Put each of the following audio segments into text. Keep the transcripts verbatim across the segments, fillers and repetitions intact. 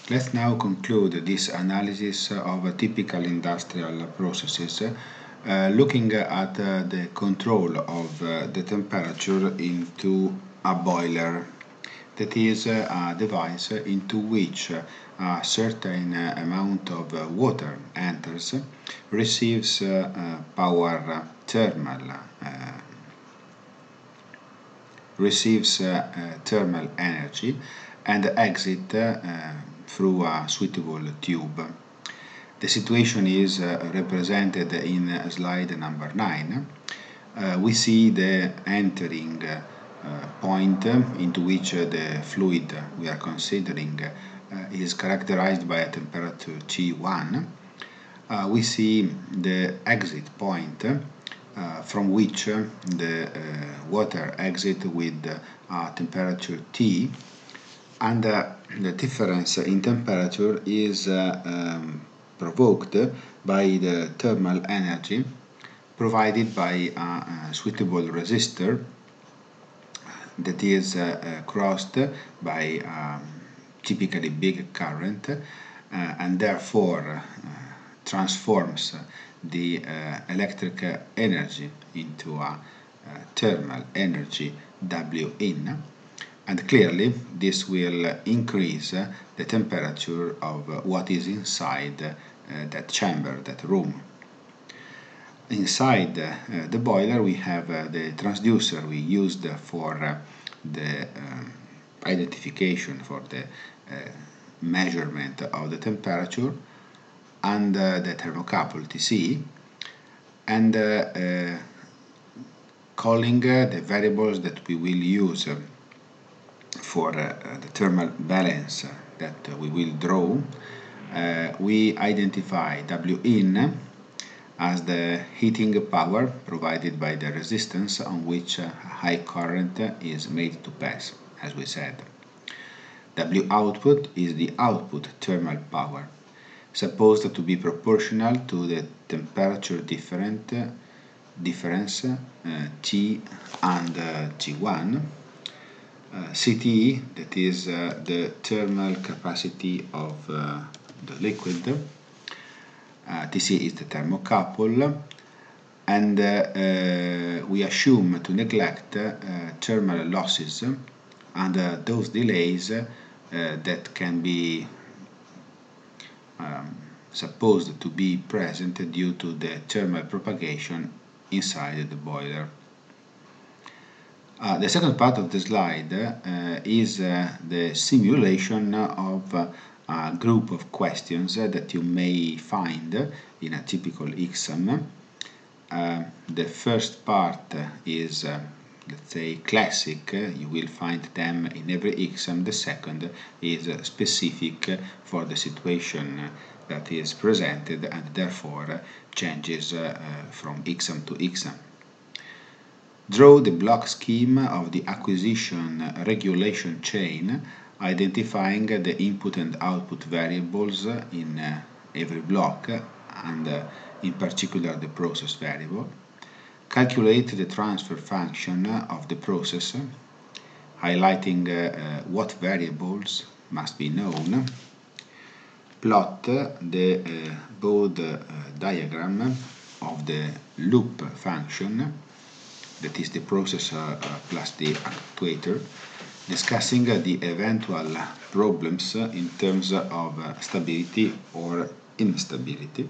Let's now conclude this analysis of typical industrial processes, uh, looking at uh, the control of uh, the temperature into a boiler. That is uh, a device into which a certain uh, amount of uh, water enters, receives uh, uh, power thermal, uh, receives uh, uh, thermal energy and exit uh, through a suitable tube. The situation is uh, represented in uh, slide number nine. Uh, we see the entering uh, uh, point uh, into which uh, the fluid we are considering uh, is characterized by a temperature T one. Uh, we see the exit point uh, from which uh, the uh, water exit with uh, temperature T, and uh, the difference in temperature is uh, um, provoked by the thermal energy provided by a, a suitable resistor that is uh, uh, crossed by um, typically big current uh, and therefore uh, transforms the uh, electric energy into a uh, thermal energy W in, and clearly this will increase uh, the temperature of uh, what is inside uh, that chamber, that room. Inside uh, the boiler we have uh, the transducer we used for uh, the um, identification, for the uh, measurement of the temperature, and uh, the thermocouple T C, and uh, uh, calling uh, the variables that we will use uh, for uh, the thermal balance that uh, we will draw. Uh, we identify W in as the heating power provided by the resistance on which a high current is made to pass, as we said. W output is the output thermal power, supposed to be proportional to the temperature different, uh, difference uh, T and uh, T one. Uh, C T E, that is uh, the thermal capacity of uh, the liquid. Uh, T C is the thermocouple, and uh, uh, we assume to neglect uh, thermal losses and uh, those delays uh, that can be um, supposed to be present due to the thermal propagation inside the boiler. Uh, the second part of the slide uh, is uh, the simulation of uh, a group of questions uh, that you may find in a typical exam. Uh, the first part is, uh, let's say, classic. You will find them in every exam. The second is uh, specific for the situation that is presented and therefore changes uh, uh, from exam to exam. Draw the block scheme of the acquisition regulation chain, identifying the input and output variables in uh, every block, and uh, in particular the process variable. Calculate the transfer function of the process, highlighting uh, uh, what variables must be known. Plot the uh, Bode uh, diagram of the loop function, that is the processor uh, plus the actuator, discussing uh, the eventual problems uh, in terms of uh, stability or instability.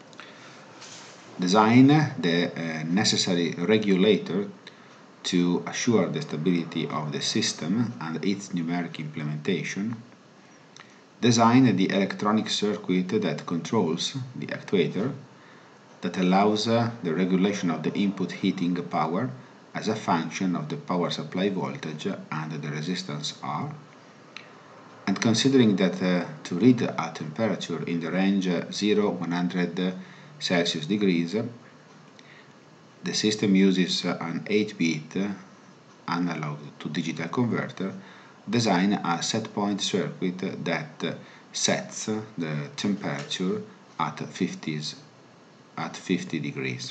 Design the uh, necessary regulator to assure the stability of the system and its numeric implementation. Design the electronic circuit that controls the actuator, that allows uh, the regulation of the input heating power as a function of the power supply voltage and the resistance R. And considering that uh, to read a temperature in the range uh, zero to one hundred Celsius degrees, the system uses uh, an eight bit uh, analog to digital converter. Design a set point circuit that uh, sets the temperature at fifties at fifty degrees.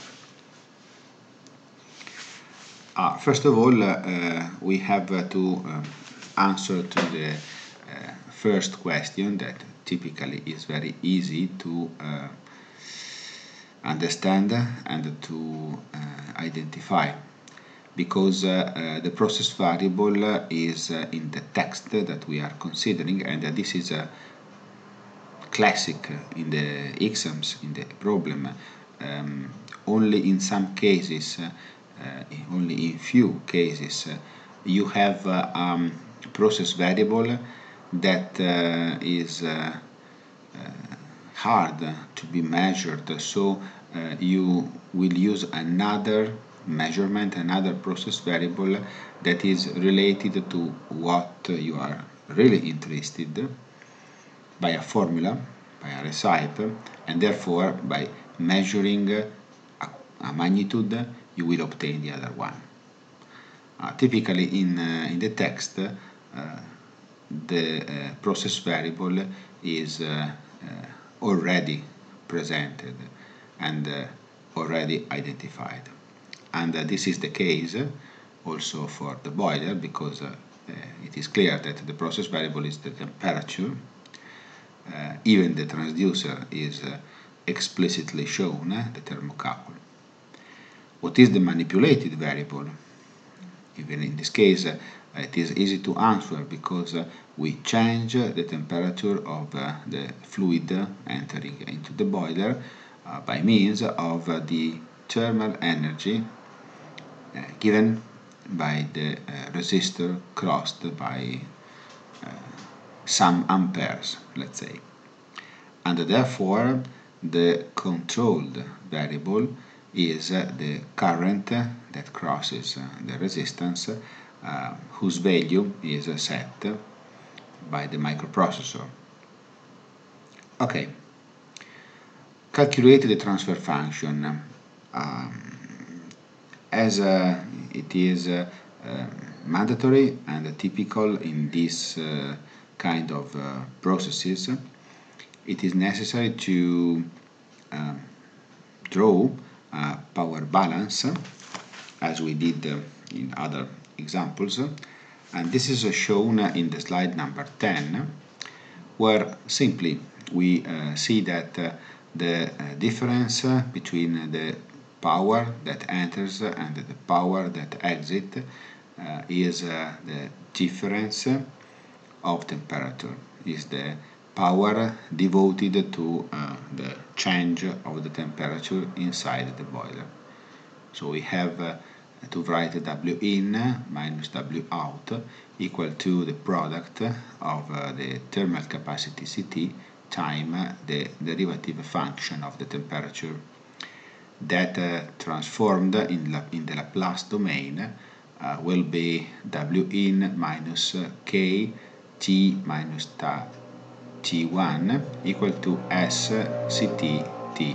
Uh, first of all, uh, we have uh, to uh, answer to the uh, first question that typically is very easy to uh, understand and to uh, identify, because uh, uh, the process variable is uh, in the text that we are considering, and uh, this is a classic in the exams, in the problem. Um, only in some cases, uh, uh, only in few cases, uh, you have uh, um, process variable that uh, is uh, uh, hard to be measured, so uh, you will use another measurement, another process variable that is related to what you are really interested by a formula, by a recipe, and therefore by measuring a, a magnitude you will obtain the other one. Uh, typically in, uh, in the text, uh, the uh, process variable is uh, uh, already presented and uh, already identified. And uh, this is the case also for the boiler, because uh, uh, it is clear that the process variable is the temperature. Uh, even the transducer is uh, explicitly shown, uh, the thermocouple. What is the manipulated variable? Even in this case, uh, it is easy to answer, because uh, we change uh, the temperature of uh, the fluid entering into the boiler uh, by means of uh, the thermal energy uh, given by the uh, resistor crossed by uh, some amperes, let's say. And therefore the controlled variable is uh, the current that crosses uh, the resistance, uh, whose value is uh, set by the microprocessor. Okay, calculate the transfer function. Um, as uh, it is uh, uh, mandatory and typical in this uh, kind of uh, processes, it is necessary to uh, draw a power balance, as we did uh, in other examples, and this is uh, shown in the slide number ten, where simply we uh, see that uh, the uh, difference between the power that enters and the power that exits uh, is uh, the difference of temperature, is the power devoted to uh, the change of the temperature inside the boiler. So we have uh, to write W in minus W out equal to the product of uh, the thermal capacity C T time the derivative function of the temperature, that uh, transformed in, La in the Laplace domain uh, will be W in minus uh, K T minus T one equal to S C T T.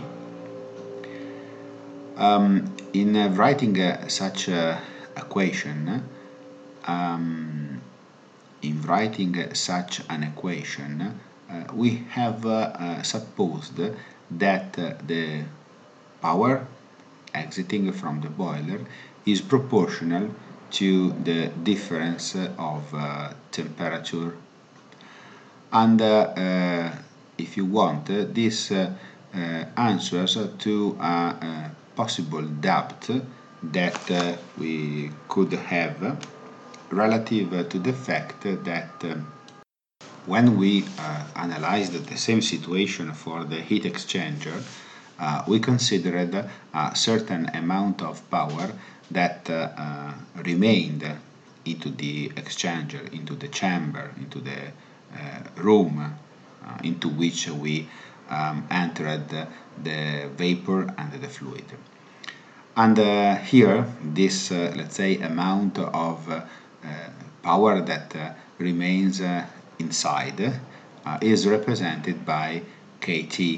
Um, in uh, writing uh, such uh, equation, um, in writing uh, such an equation, uh, we have uh, uh, supposed that uh, the power exiting from the boiler is proportional to the difference of uh, temperature. And uh, uh, if you want, uh, this uh, uh, answers to a, a possible doubt that uh, we could have relative to the fact that uh, when we uh, analyzed the same situation for the heat exchanger, uh, we considered a certain amount of power that uh, uh, remained into the exchanger, into the chamber, into the uh, room uh, into which we um, entered the vapor and the fluid. And uh, here, this, uh, let's say, amount of uh, uh, power that uh, remains uh, inside uh, is represented by K T.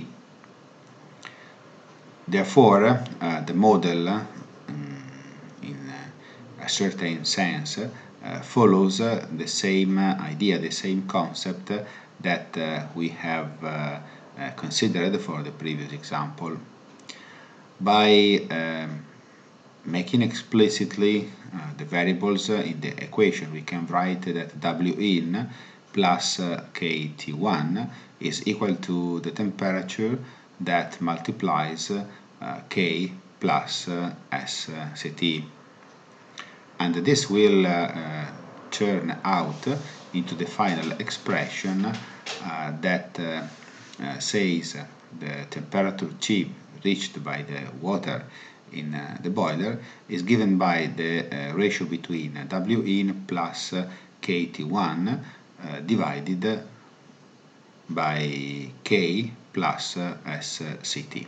Therefore, uh, the model, um, in a certain sense, uh, follows uh, the same idea, the same concept that uh, we have uh, uh, considered for the previous example. By um, making explicitly uh, the variables uh, in the equation, we can write that W in plus uh, K T one is equal to the temperature that multiplies uh, K plus uh, S C T. And this will uh, uh, turn out into the final expression uh, that uh, uh, says the temperature T reached by the water in uh, the boiler is given by the uh, ratio between W in plus uh, K T one uh, divided by K plus uh, S C T.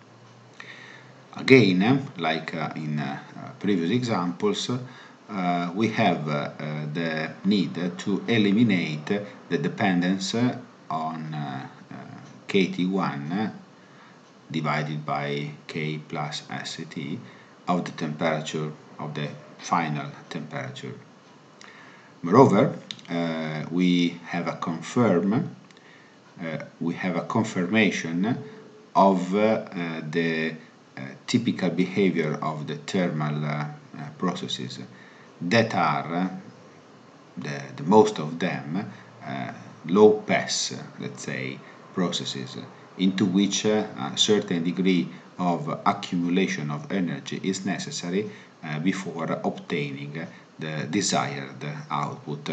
Again, like uh, in uh, previous examples, uh, we have uh, the need to eliminate the dependence on uh, uh, K T one divided by K plus S C T of the temperature of the final temperature. Moreover, uh, we have a confirm, uh, we have a confirmation of uh, uh, the uh, typical behavior of the thermal uh, uh, processes that are uh, the, the most of them uh, low pass, let's say, processes into which uh, a certain degree of accumulation of energy is necessary uh, before obtaining the desired output.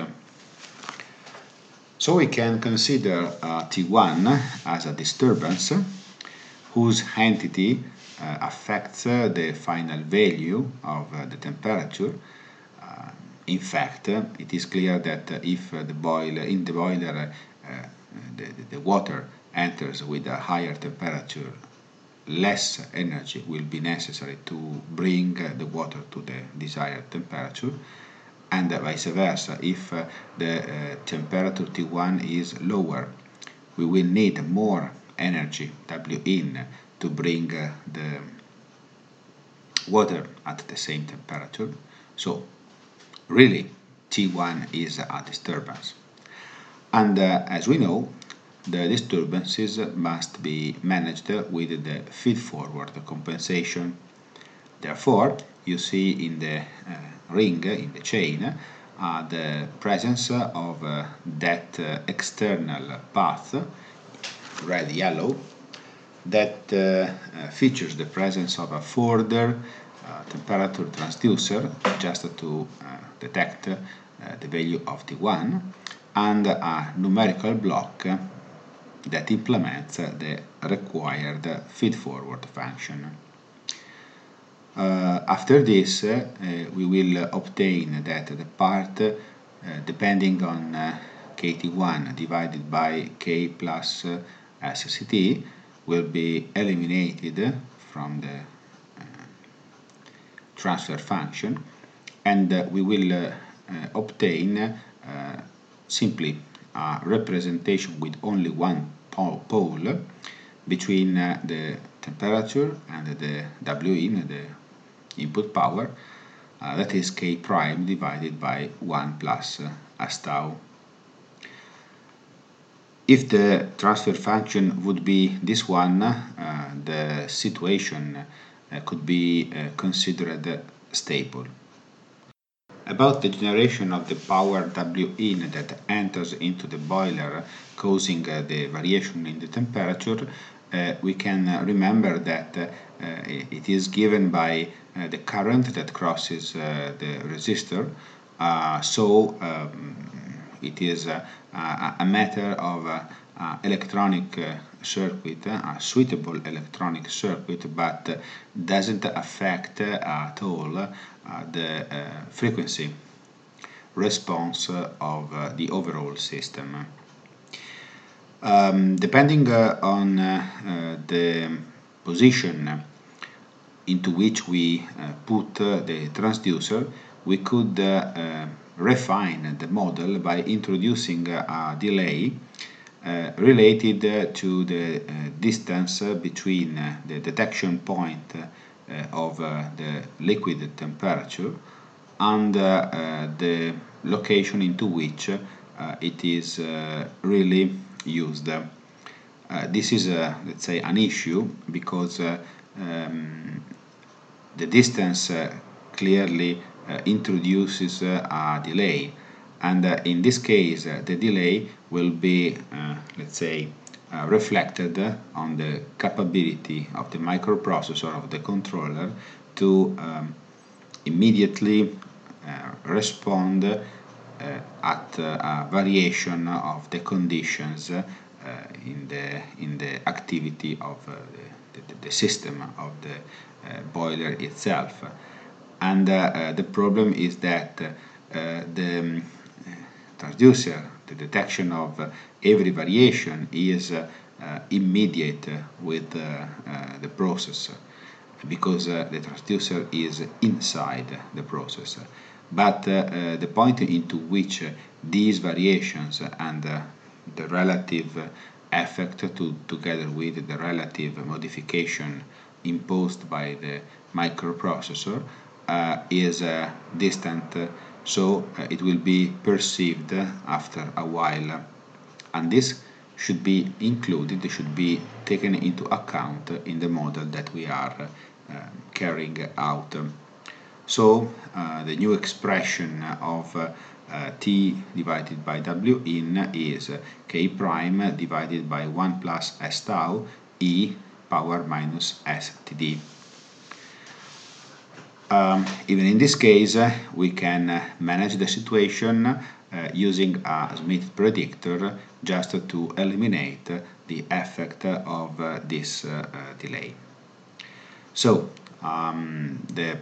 So we can consider uh, T one as a disturbance whose entity uh, affects uh, the final value of uh, the temperature. Uh, in fact, uh, it is clear that uh, if uh, the boiler in the boiler uh, the, the water enters with a higher temperature, less energy will be necessary to bring uh, the water to the desired temperature, and uh, vice versa. If uh, the uh, temperature T one is lower, we will need more energy W in to bring uh, the water at the same temperature. So really T one is a disturbance, and uh, as we know, the disturbances must be managed with the feed-forward compensation. Therefore, you see in the uh, ring, in the chain, uh, the presence of uh, that uh, external path, red-yellow, that uh, uh, features the presence of a further uh, temperature transducer just to uh, detect uh, the value of T one, and a numerical block that implements the required feed-forward function. Uh, after this, uh, we will obtain that the part uh, depending on uh, K T one divided by K plus uh, S C T will be eliminated from the uh, transfer function, and uh, we will uh, uh, obtain uh, simply a representation with only one pole between uh, the temperature and the W in, the input power, uh, that is K prime divided by one plus uh, S tau. If the transfer function would be this one, uh, the situation uh, could be uh, considered stable. About the generation of the power W in that enters into the boiler, causing uh, the variation in the temperature, uh, we can uh, remember that uh, it is given by uh, the current that crosses uh, the resistor. Uh, so um, it is uh, a, a matter of uh, uh, electronic uh, circuit, uh, a suitable electronic circuit, but uh, doesn't affect uh, at all uh, the uh, frequency response uh, of uh, the overall system. Um, depending uh, on uh, uh, the position into which we uh, put uh, the transducer, we could uh, uh, refine the model by introducing uh, a delay uh, related uh, to the uh, distance uh, between uh, the detection point uh, of uh, the liquid temperature and uh, uh, the location into which uh, it is uh, really used. Uh, this is, uh, let's say, an issue because uh, um, the distance uh, clearly uh, introduces uh, a delay, And uh, in this case, uh, the delay will be, uh, let's say, uh, reflected on the capability of the microprocessor, of the controller, to um, immediately uh, respond uh, at uh, a variation of the conditions uh, in the in the activity of uh, the, the, the system of the uh, boiler itself. And uh, uh, the problem is that uh, the um, transducer, the detection of uh, every variation, is uh, uh, immediate with uh, uh, the process, because uh, the transducer is inside the process. But uh, uh, the point into which uh, these variations and uh, the relative effect to, together with the relative modification imposed by the microprocessor uh, is uh, distant, uh, so uh, it will be perceived after a while, and this should be included, should be taken into account in the model that we are uh, carrying out. So uh, the new expression of uh, uh, T divided by W in is uh, K prime divided by one plus S tau E power minus S T D. Um, even in this case, uh, we can uh, manage the situation uh, using a Smith predictor, just to eliminate the effect of uh, this uh, uh, delay. So um, the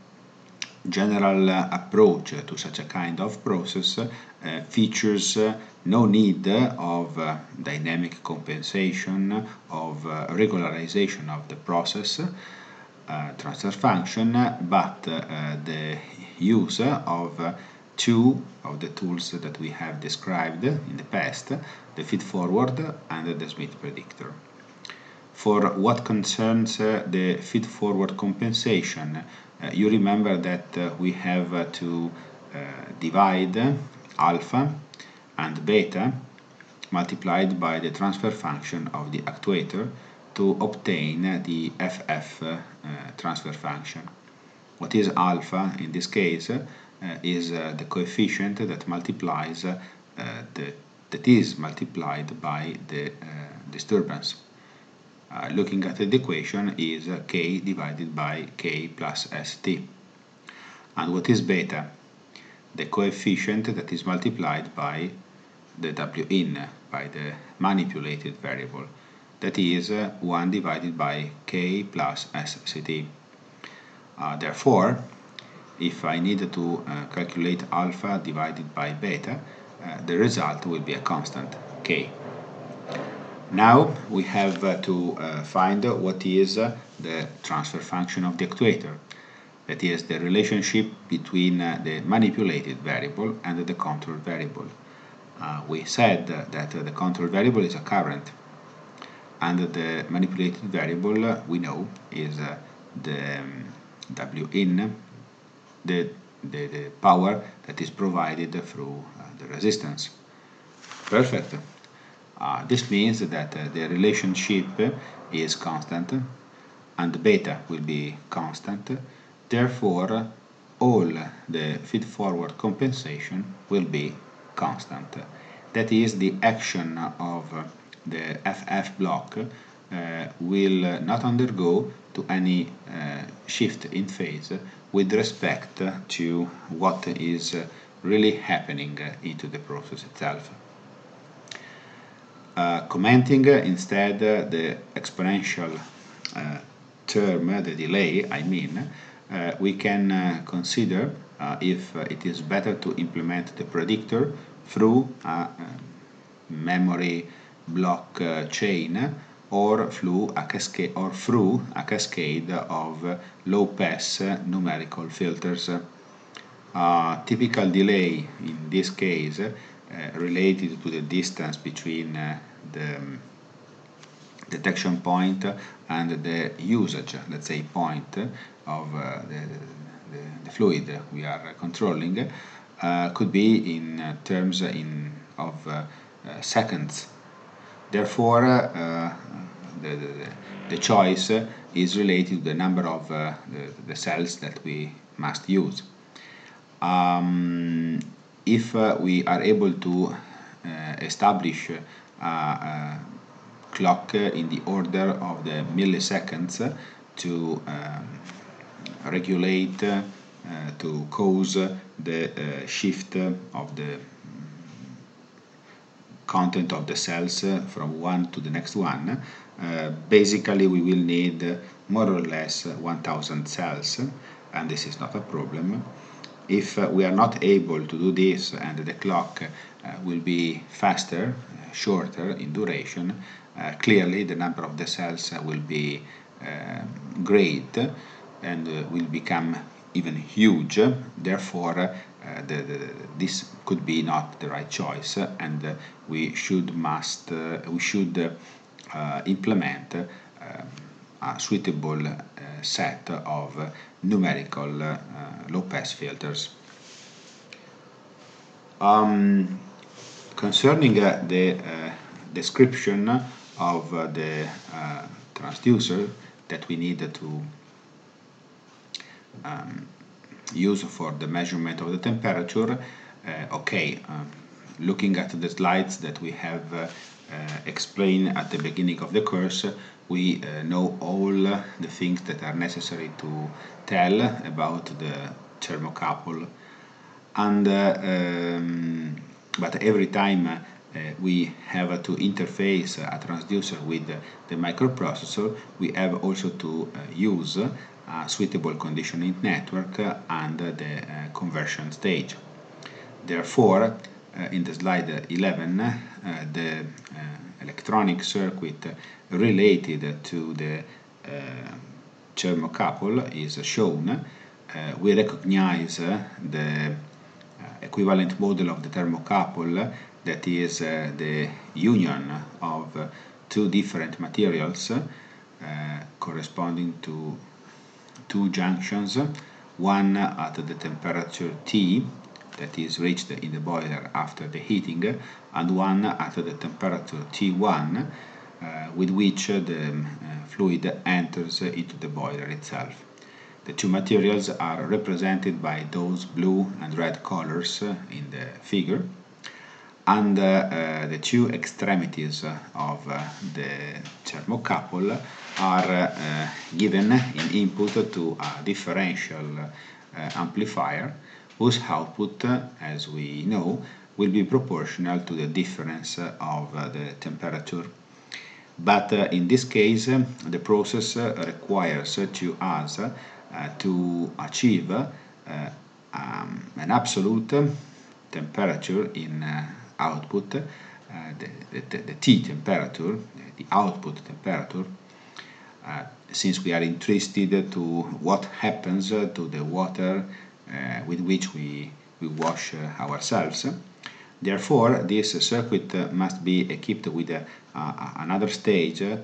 general uh, approach to such a kind of process uh, features uh, no need of uh, dynamic compensation, of uh, regularization of the process uh, transfer function, but uh, the use of uh, two of the tools that we have described in the past, the feed-forward and the Smith predictor. For what concerns uh, the feed-forward compensation, uh, you remember that uh, we have uh, to uh, divide alpha and beta multiplied by the transfer function of the actuator to obtain the F F uh, transfer function. What is alpha in this case uh, is uh, the coefficient that multiplies uh, the, that is multiplied by the uh, disturbance. Uh, looking at the equation is uh, K divided by K plus S T. And what is beta? The coefficient that is multiplied by the W in, by the manipulated variable. That is uh, one divided by K plus S C T. Uh, therefore, if I need to uh, calculate alpha divided by beta, uh, the result will be a constant, K. Now we have uh, to uh, find what is uh, the transfer function of the actuator. That is the relationship between uh, the manipulated variable and the control variable. Uh, we said uh, that uh, the control variable is a current, and the manipulated variable uh, we know is uh, the um, W in, the, the, the power that is provided through uh, the resistance. Perfect. Uh, this means that uh, the relationship is constant and beta will be constant. Therefore, all the feed-forward compensation will be constant. That is, the action of the F F block uh, will not undergo to any uh, shift in phase with respect to what is really happening into the process itself. Uh, commenting uh, instead uh, the exponential uh, term, uh, the delay, I mean, uh, we can uh, consider uh, if uh, it is better to implement the predictor through a uh, memory block uh, chain or through a cascade or through a cascade of uh, low-pass uh, numerical filters. Uh, typical delay in this case uh, related to the distance between uh, the um, detection point and the usage, let's say, point of uh, the, the, the fluid we are controlling, uh, could be in uh, terms in of uh, uh, seconds. Therefore, uh, the, the, the choice is related to the number of uh, the, the cells that we must use. Um, if uh, we are able to uh, establish a, a clock in the order of the milliseconds to um, regulate, uh, to cause the uh, shift of the content of the cells from one to the next one, uh, basically we will need more or less one thousand cells, and this is not a problem. If uh, we are not able to do this and the clock uh, will be faster, uh, shorter in duration, uh, clearly the number of the cells will be uh, great and uh, will become even huge. Therefore, uh, the, the, this could be not the right choice, and uh, we should must uh, we should uh, implement uh, a suitable uh, set of uh, numerical uh, low-pass filters. Um, concerning uh, the uh, description of uh, the uh, transducer that we need to um, use for the measurement of the temperature, uh, okay, um, looking at the slides that we have uh, uh, explained at the beginning of the course, we uh, know all the things that are necessary to tell about the thermocouple, and uh, um, but every time uh, we have to interface a transducer with the microprocessor, we have also to uh, use a suitable conditioning network and the uh, conversion stage. Therefore, uh, in the slide eleven, uh, the uh, electronic circuit related to the uh, thermocouple is shown. Uh, we recognize uh, the uh, equivalent model of the thermocouple, that is uh, the union of uh, two different materials uh, corresponding to two junctions, one at the temperature T, that is reached in the boiler after the heating, and one at the temperature T one, uh, with which the um, uh, fluid enters into the boiler itself. The two materials are represented by those blue and red colors uh, in the figure, and uh, uh, the two extremities of uh, the thermocouple are uh, given in input to a differential uh, amplifier, whose output, uh, as we know, will be proportional to the difference of uh, the temperature. But uh, in this case, uh, the process uh, requires uh, to us uh, to achieve uh, um, an absolute temperature in uh, output, uh, the, the, the T temperature, the output temperature, uh, since we are interested to what happens uh, to the water uh, with which we, we wash uh, ourselves. Therefore, this circuit uh, must be equipped with uh, uh, another stage uh,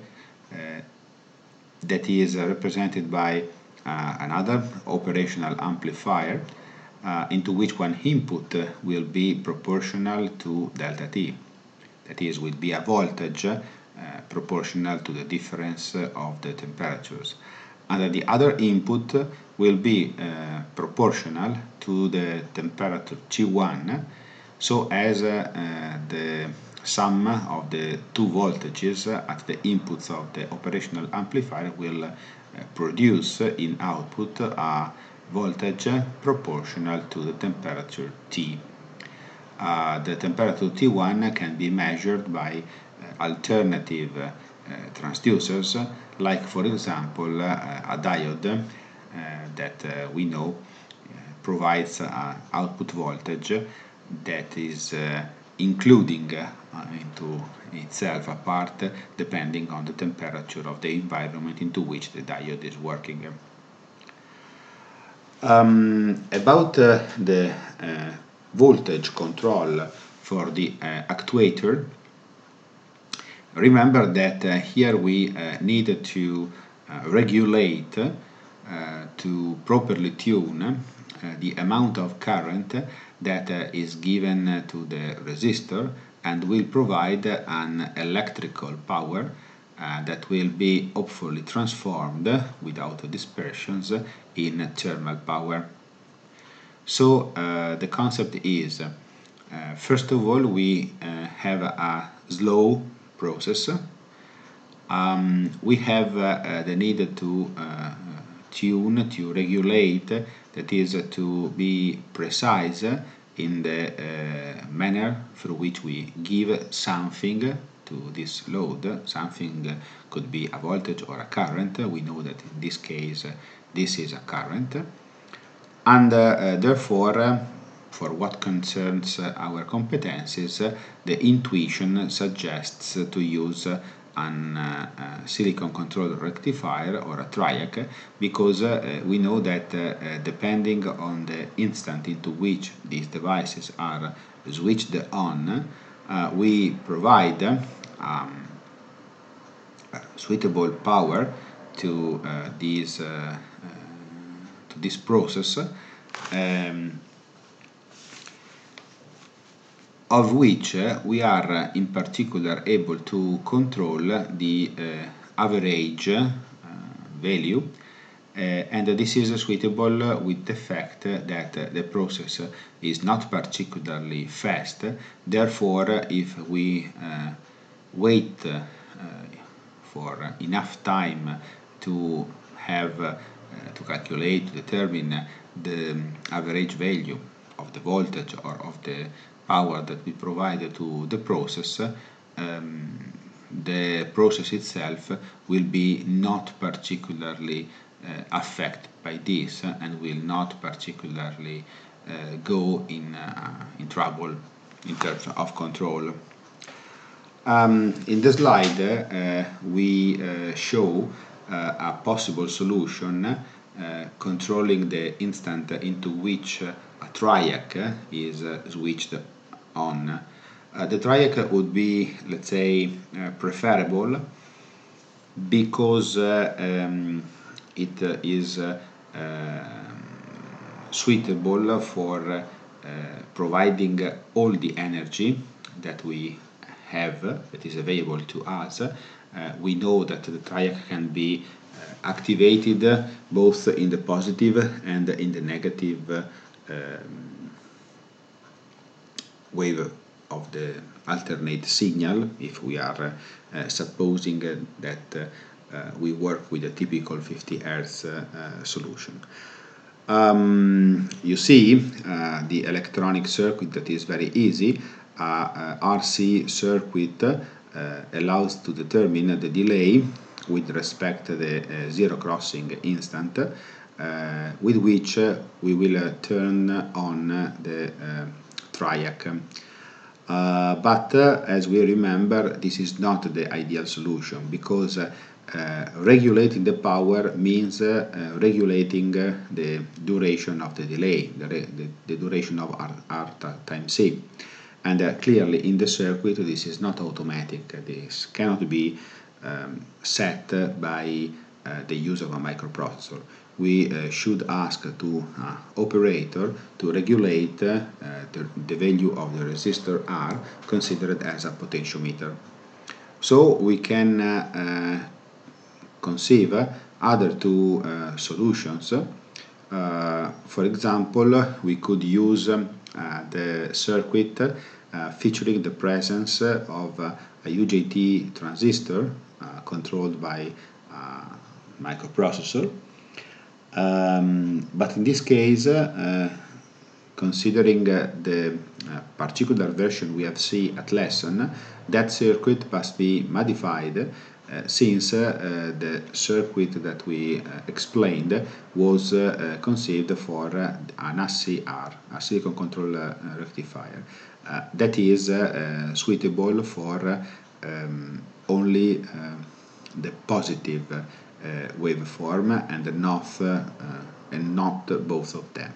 that is uh, represented by uh, another operational amplifier, uh, into which one input uh, will be proportional to delta T. That is, will be a voltage uh, proportional to the difference uh, of the temperatures. And the other input will be uh, proportional to the temperature T one, so as uh, uh, the sum of the two voltages at the inputs of the operational amplifier will uh, produce in output a voltage proportional to the temperature T. Uh, the temperature T one can be measured by uh, alternative uh, transducers, like for example uh, a diode uh, that uh, we know uh, provides an output voltage that is uh, including uh, into itself a part depending on the temperature of the environment into which the diode is working. Um, about uh, the uh, voltage control for the uh, actuator, remember that uh, here we uh, need to uh, regulate uh, to properly tune uh, the amount of current that uh, is given uh, to the resistor and will provide an electrical power uh, that will be hopefully transformed without dispersions in thermal power. So uh, the concept is Uh, first of all, we uh, have a slow process. Um, we have uh, uh, the need to uh, tune, to regulate, that is uh, to be precise in the uh, manner through which we give something to this load. Something could be a voltage or a current. We know that in this case uh, this is a current, and uh, therefore uh, for what concerns uh, our competencies, uh, the intuition suggests uh, to use uh, an uh, uh, silicon controlled rectifier or a triac, because uh, we know that uh, uh, depending on the instant into which these devices are switched on, uh, we provide um, suitable power to uh, these uh, uh, to this process, um, of which uh, we are uh, in particular able to control the uh, average uh, value, uh, and this is suitable with the fact that uh, the process is not particularly fast. Therefore, if we uh, wait uh, for enough time to have uh, to calculate, to determine the average value of the voltage or of the power that we provide to the process, um, the process itself will be not particularly uh, affected by this and will not particularly uh, go in, uh, in trouble in terms of control. Um, in the slide, uh, we uh, show uh, a possible solution uh, controlling the instant into which a triac is uh, switched on. Uh, the triac would be, let's say, uh, preferable because uh, um, it uh, is uh, uh, suitable for uh, providing all the energy that we have, that is available to us. Uh, we know that the triac can be uh, activated both in the positive and in the negative uh, um, wave of the alternate signal, if we are uh, supposing uh, that uh, uh, we work with a typical fifty hertz uh, uh, solution. Um, you see uh, the electronic circuit that is very easy. Uh, uh, R C circuit uh, allows to determine the delay with respect to the uh, zero crossing instant, uh, with which uh, we will uh, turn on uh, the uh, triac. Uh, but uh, as we remember, this is not the ideal solution, because uh, uh, regulating the power means uh, uh, regulating uh, the duration of the delay, the, the, the duration of R, R times C. And uh, clearly in the circuit this is not automatic. This cannot be um, set by uh, the use of a microprocessor. We uh, should ask to uh, operator to regulate uh, the, the value of the resistor R considered as a potentiometer. So we can uh, uh, conceive other two uh, solutions. Uh, for example, we could use um, uh, the circuit uh, featuring the presence of uh, a U J T transistor uh, controlled by a microprocessor. Um, but in this case, uh, considering uh, the uh, particular version we have seen at lesson, that circuit must be modified uh, since uh, the circuit that we uh, explained was uh, conceived for uh, an A C R, a silicon control uh, rectifier, uh, that is uh, suitable for um, only uh, the positive uh, waveform and not, uh, and not both of them.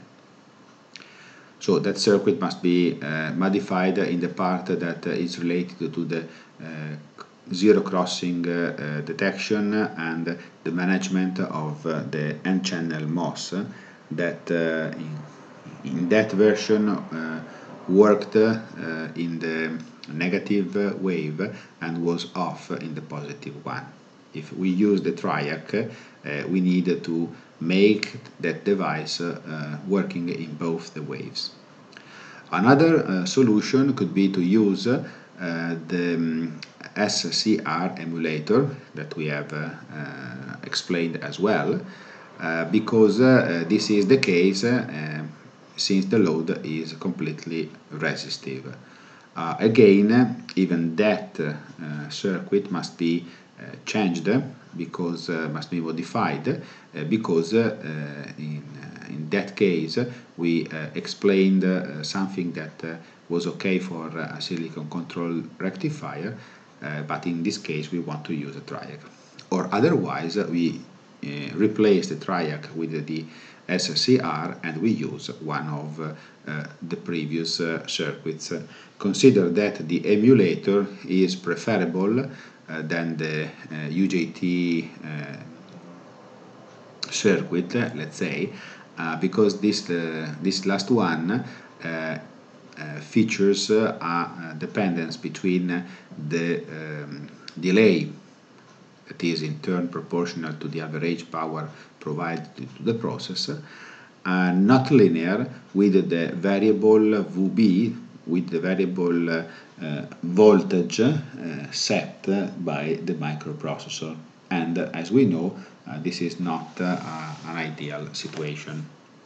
So that circuit must be uh, modified in the part that uh, is related to the uh, zero crossing uh, uh, detection and the management of uh, the N-channel M O S that uh, in, in that version uh, worked uh, in the negative wave and was off in the positive one. If we use the triac, uh, we need to make that device uh, working in both the waves. Another uh, solution could be to use uh, the um, S C R emulator that we have uh, uh, explained as well, uh, because uh, this is the case uh, since the load is completely resistive. Uh, again, even that uh, circuit must be uh, changed because uh, must be modified uh, because uh, in, uh, in that case we uh, explained uh, something that uh, was okay for a silicon control rectifier, uh, but in this case we want to use a triac. Or otherwise we uh, replace the triac with the S C R and we use one of uh, uh, the previous uh, circuits. Consider that the emulator is preferable uh, than the uh, U J T uh, circuit, let's say, uh, because this uh, this last one uh, uh, features uh, a dependence between the um, delay that is in turn proportional to the average power provided to the process, uh, not linear with the variable V B, with the variable uh, uh, voltage uh, set by the microprocessor. And uh, as we know, uh, this is not uh, an ideal situation.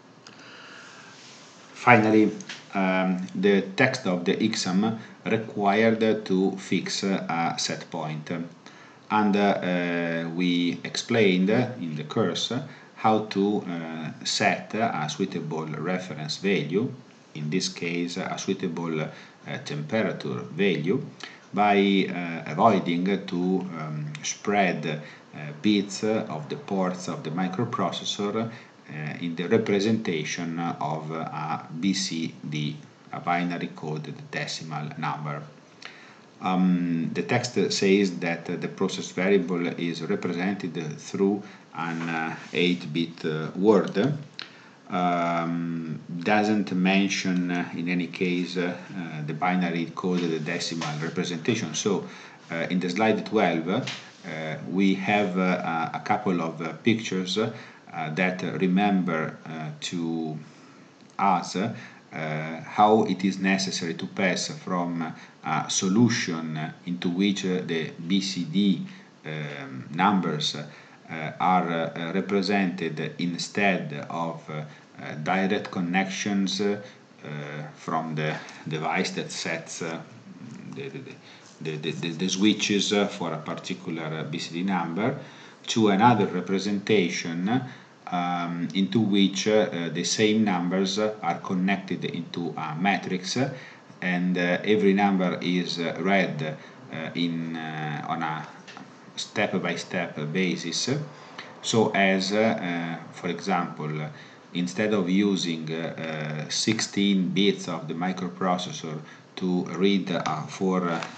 Finally, um, the text of the exam required to fix a set point. And uh, we explained in the course how to uh, set a suitable reference value, in this case a suitable uh, temperature value, by uh, avoiding to um, spread uh, bits of the ports of the microprocessor uh, in the representation of a B C D, a binary coded decimal number. Um, the text says that uh, the process variable is represented through an uh, eight bit uh, word. Um, doesn't mention uh, in any case uh, uh, the binary coded decimal representation. So uh, in the slide twelve uh, we have uh, a couple of uh, pictures uh, that remember uh, to us uh, how it is necessary to pass from a solution into which uh, the B C D um, numbers uh, are uh, represented instead of uh, uh, direct connections uh, from the device that sets uh, the, the, the, the, the switches for a particular B C D number, to another representation um, into which uh, the same numbers are connected into a matrix, and uh, every number is uh, read uh, in uh, on a step-by-step basis, so as uh, uh, for example, instead of using uh, sixteen bits of the microprocessor to read uh, for uh,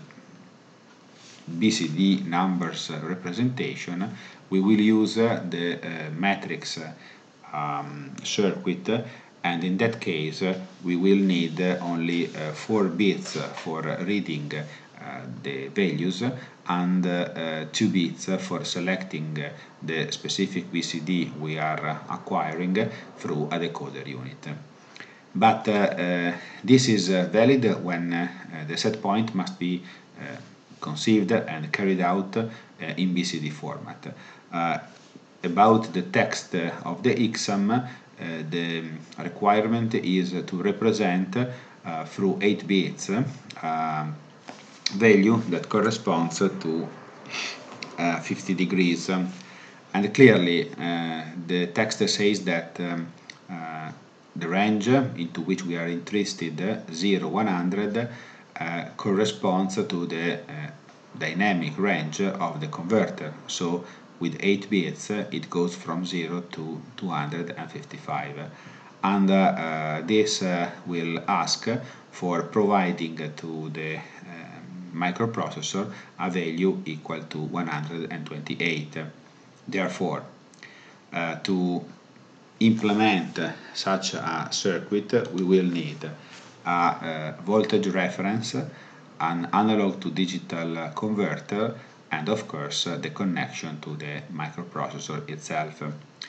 B C D numbers representation, we will use uh, the uh, matrix um, circuit, and in that case uh, we will need uh, only uh, four bits for reading uh, the values and uh, two bits for selecting the specific B C D we are acquiring through a decoder unit. But uh, uh, this is uh, valid when uh, the set point must be uh, conceived and carried out uh, in B C D format. Uh, about the text uh, of the exam, uh, the requirement is to represent uh, through eight bits uh, value that corresponds to uh, fifty degrees. And clearly uh, the text says that um, uh, the range into which we are interested, zero to one hundred, uh, corresponds to the uh, dynamic range of the converter. So with eight bits it goes from zero to two hundred fifty-five, and uh, uh, this uh, will ask for providing to the uh, microprocessor a value equal to one hundred twenty-eight. Therefore, uh, to implement such a circuit, we will need a, a voltage reference, an analog to digital converter, and of course uh, the connection to the microprocessor itself.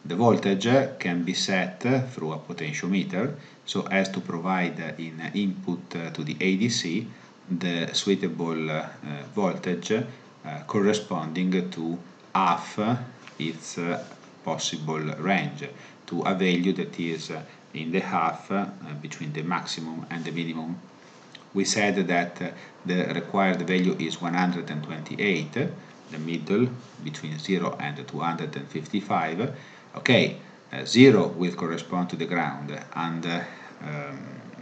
The voltage can be set through a potentiometer so as to provide in input to the A D C the suitable uh, voltage uh, corresponding to half its uh, possible range, to a value that is uh, in the half uh, between the maximum and the minimum. We said that uh, the required value is one hundred twenty-eight, the middle between zero and two hundred fifty-five. Okay, uh, zero will correspond to the ground, and uh, um,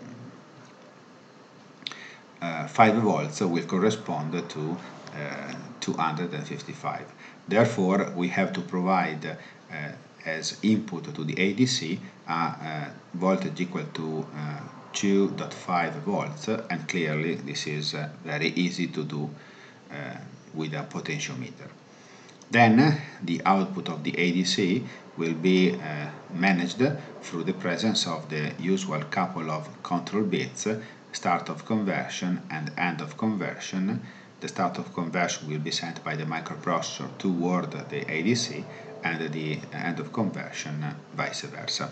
uh, five volts will correspond to uh, two hundred fifty-five. Therefore, we have to provide uh, as input to the A D C a uh, voltage equal to uh, two point five volts, and clearly this is uh, very easy to do uh, with a potentiometer. Then uh, the output of the A D C will be uh, managed through the presence of the usual couple of control bits, start of conversion and end of conversion. The start of conversion will be sent by the microprocessor toward the A D C, and the end of conversion uh, vice versa.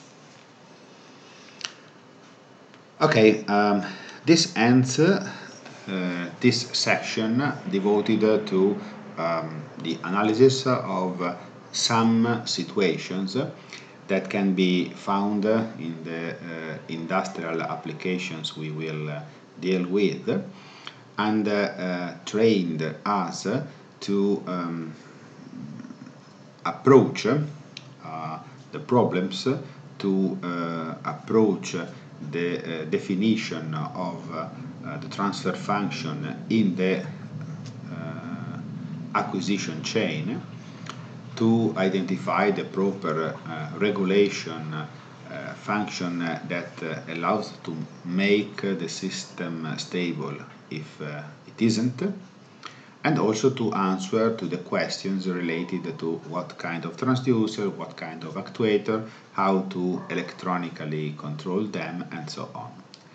Okay, um, this ends uh, this section devoted to um, the analysis of uh, some situations that can be found in the uh, industrial applications we will uh, deal with, and uh, uh, trained us to um, approach uh, the problems, to uh, approach the uh, definition of uh, uh, the transfer function in the uh, acquisition chain, to identify the proper uh, regulation uh, function that uh, allows to make the system stable if uh, it isn't, and also to answer to the questions related to what kind of transducer, what kind of actuator, how to electronically control them, and so on.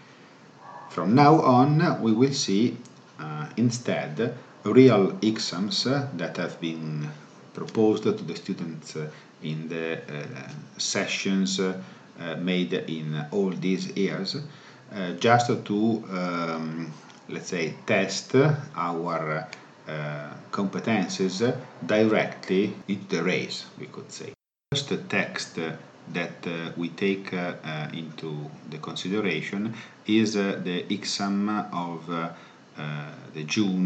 From now on, we will see uh, instead real exams that have been proposed to the students in the uh, sessions uh, made in all these years, uh, just to, um, let's say, test our uh, competences directly into the race, we could say. The first text that uh, we take uh, uh, into the consideration is uh, the exam of uh, uh, the June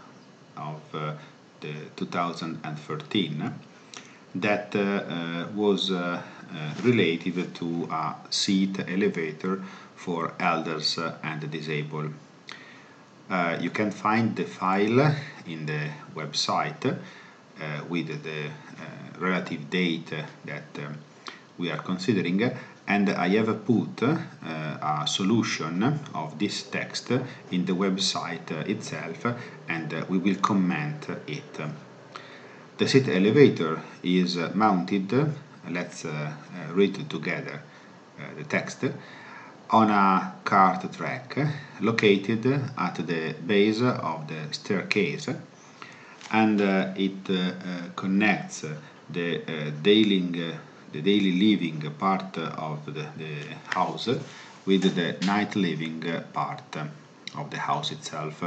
of uh, the two thousand thirteen, that uh, uh, was uh, uh, related to a seat elevator for elders and disabled. Uh, you can find the file in the website uh, with the uh, relative date that um, we are considering, and I have put uh, a solution of this text in the website itself, and uh, we will comment it. The seat elevator is mounted, let's uh, read together uh, the text, on a cart track located at the base of the staircase, and uh, it uh, uh, connects the uh, daily, uh, the daily living part of the, the house with the night living part of the house itself.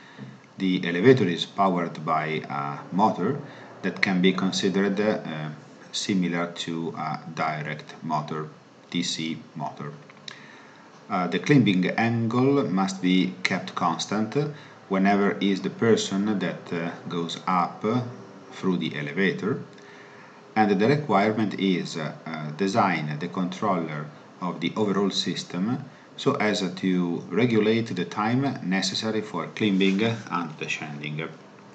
The elevator is powered by a motor that can be considered uh, similar to a direct motor, D C motor. Uh, the climbing angle must be kept constant whenever is the person that uh, goes up uh, through the elevator, and the requirement is uh, uh, design the controller of the overall system so as to regulate the time necessary for climbing and descending.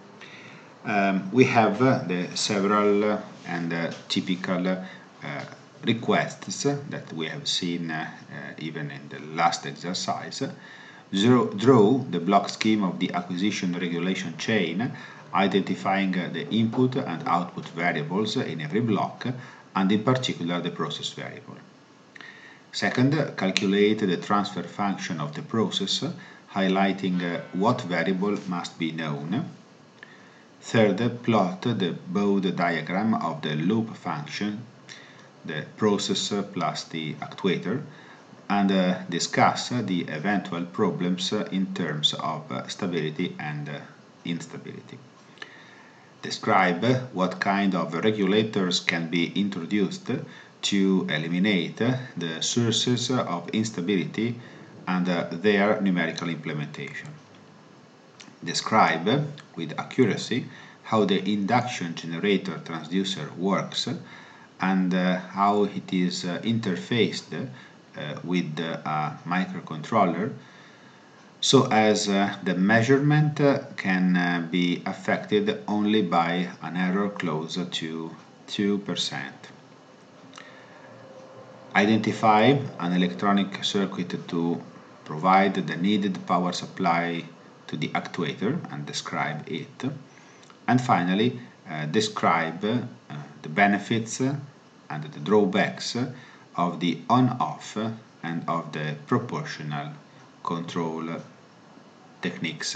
Um, we have uh, the several uh, and uh, typical uh, requests that we have seen uh, uh, even in the last exercise. Draw, draw the block scheme of the acquisition regulation chain, identifying uh, the input and output variables in every block, and in particular the process variable. Second, calculate the transfer function of the process, highlighting uh, what variable must be known. Third, plot the Bode diagram of the loop function, the process plus the actuator, and uh, discuss the eventual problems in terms of uh, stability and uh, instability. Describe what kind of regulators can be introduced to eliminate the sources of instability and uh, their numerical implementation. Describe with accuracy how the induction generator transducer works and uh, how it is uh, interfaced uh, with a microcontroller, so as uh, the measurement uh, can uh, be affected only by an error close to two percent. Identify an electronic circuit to provide the needed power supply to the actuator and describe it. And finally, uh, describe uh, the benefits and the drawbacks of the on-off and of the proportional control techniques.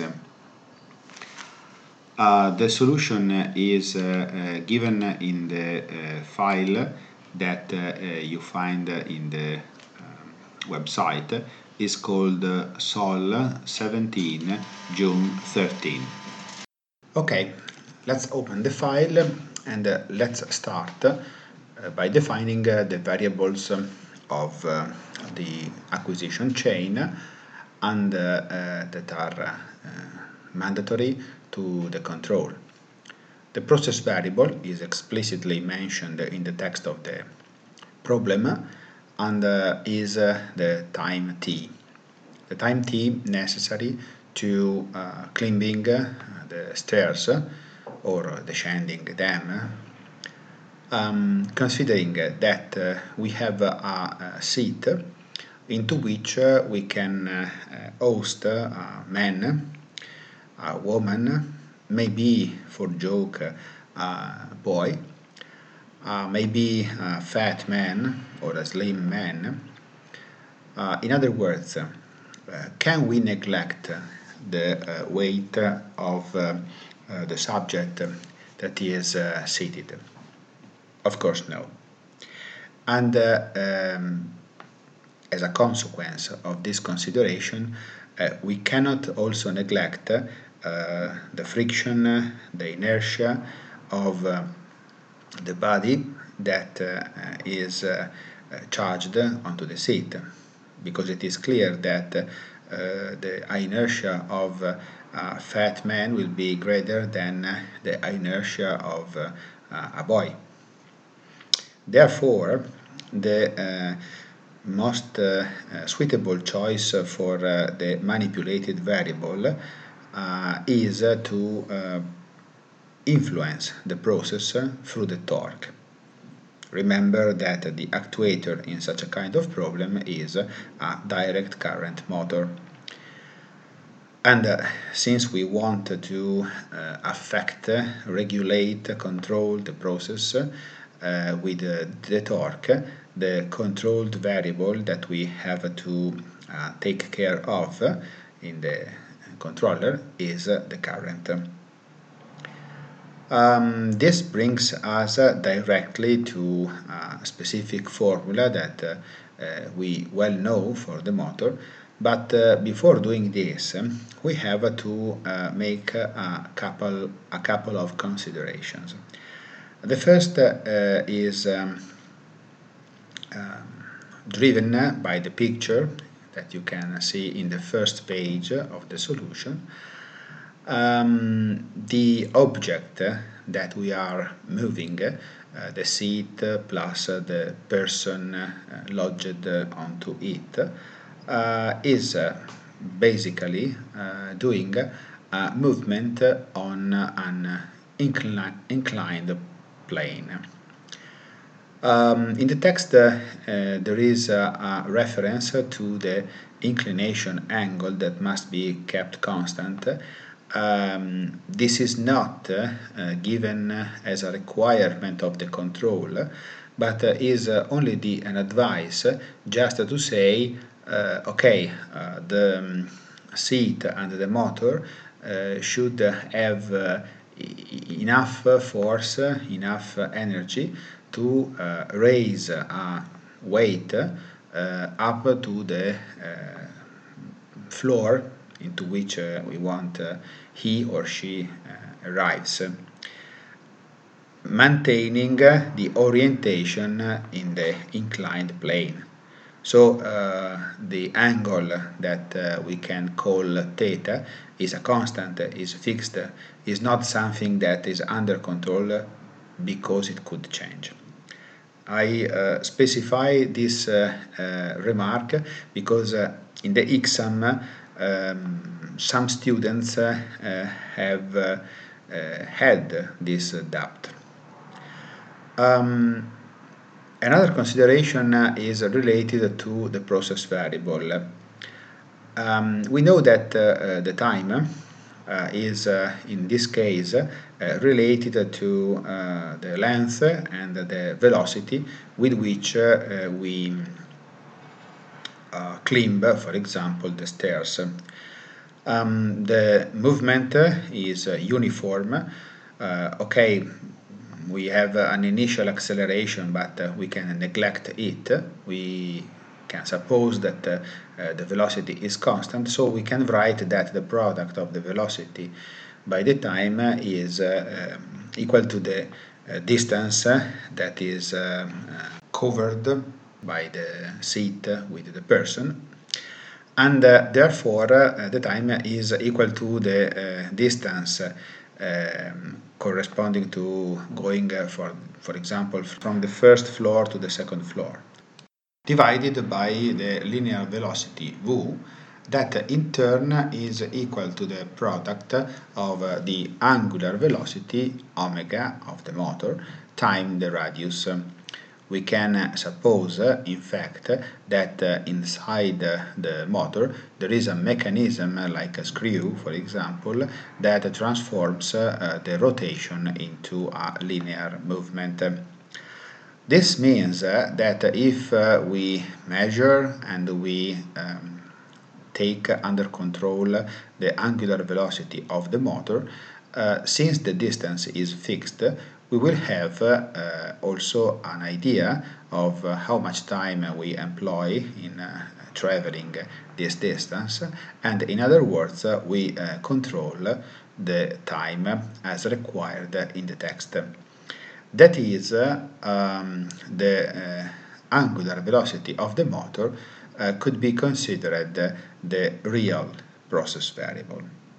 Uh, the solution is uh, uh, given in the uh, file that uh, uh, you find in the um, website. Is called uh, Sol seventeen June thirteen. Okay, let's open the file and uh, let's start uh, by defining uh, the variables um, of uh, the acquisition chain and uh, uh, that are uh, mandatory to the control. The process variable is explicitly mentioned in the text of the problem and uh, is uh, the time t. The time t necessary to uh, climbing uh, the stairs uh, or descending them, um, considering that uh, we have a, a seat into which uh, we can uh, host a man, a woman, maybe for joke a boy, uh, maybe a fat man or a slim man. Uh, in other words, uh, can we neglect the uh, weight of uh, uh, the subject that is uh, seated? Of course, no. And uh, um, as a consequence of this consideration, uh, we cannot also neglect uh, the friction, the inertia of uh, the body that uh, is uh, charged onto the seat, because it is clear that uh, the inertia of uh, a fat man will be greater than uh, the inertia of uh, a boy. Therefore, the uh, most uh, uh, suitable choice for uh, the manipulated variable uh, is uh, to uh, influence the process through the torque. Remember that the actuator in such a kind of problem is a direct current motor. And uh, since we want to uh, affect, regulate, control the process uh, with uh, the torque, the controlled variable that we have to uh, take care of in the controller is uh, the current. Um, this brings us uh, directly to a specific formula that uh, uh, we well know for the motor, but uh, before doing this, um, we have to uh, make uh, a couple a couple of considerations. The first uh, is um, um, driven by the picture that you can see in the first page of the solution. Um, the object that we are moving, uh, the seat plus uh, the person uh, lodged onto it, uh, is uh, basically uh, doing a movement on an incli inclined plane. Um, in the text, uh, uh, there is a, a reference to the inclination angle that must be kept constant. Um, this is not uh, uh, given as a requirement of the control, but uh, is uh, only the, an advice just to say, uh, okay, uh, the um, seat and the motor uh, should have uh, enough force, enough energy to uh, raise a weight uh, up to the uh, floor into which uh, we want uh, he or she uh, arrives, maintaining the orientation in the inclined plane. So uh, the angle that uh, we can call theta is a constant, is fixed, is not something that is under control because it could change. I uh, specify this uh, uh, remark because uh, in the exam um, some students uh, uh, have uh, uh, had this doubt. Um, Another consideration uh, is related to the process variable. Um, we know that uh, uh, the time uh, is, uh, in this case, uh, related to uh, the length and the velocity with which uh, we uh, climb, for example, the stairs. Um, the movement is uh, uniform. Uh, okay, we have uh, an initial acceleration, but uh, we can neglect it. We can suppose that uh, uh, the velocity is constant, so we can write that the product of the velocity by the time uh, is uh, um, equal to the uh, distance uh, that is uh, uh, covered by the seat with the person, and uh, therefore uh, the time is equal to the uh, distance um, corresponding to going uh, for for example from the first floor to the second floor, divided by the linear velocity v, that in turn is equal to the product of uh, the angular velocity omega of the motor times the radius. We can uh, suppose, uh, in fact, that uh, inside uh, the motor there is a mechanism uh, like a screw, for example, that transforms uh, the rotation into a linear movement. This means uh, that if uh, we measure and we um, take under control the angular velocity of the motor, uh, since the distance is fixed, we will have uh, also an idea of uh, how much time we employ in uh, traveling this distance, and in other words, uh, we uh, control the time as required in the text. That is, uh, um, the uh, angular velocity of the motor uh, could be considered uh, the real process variable.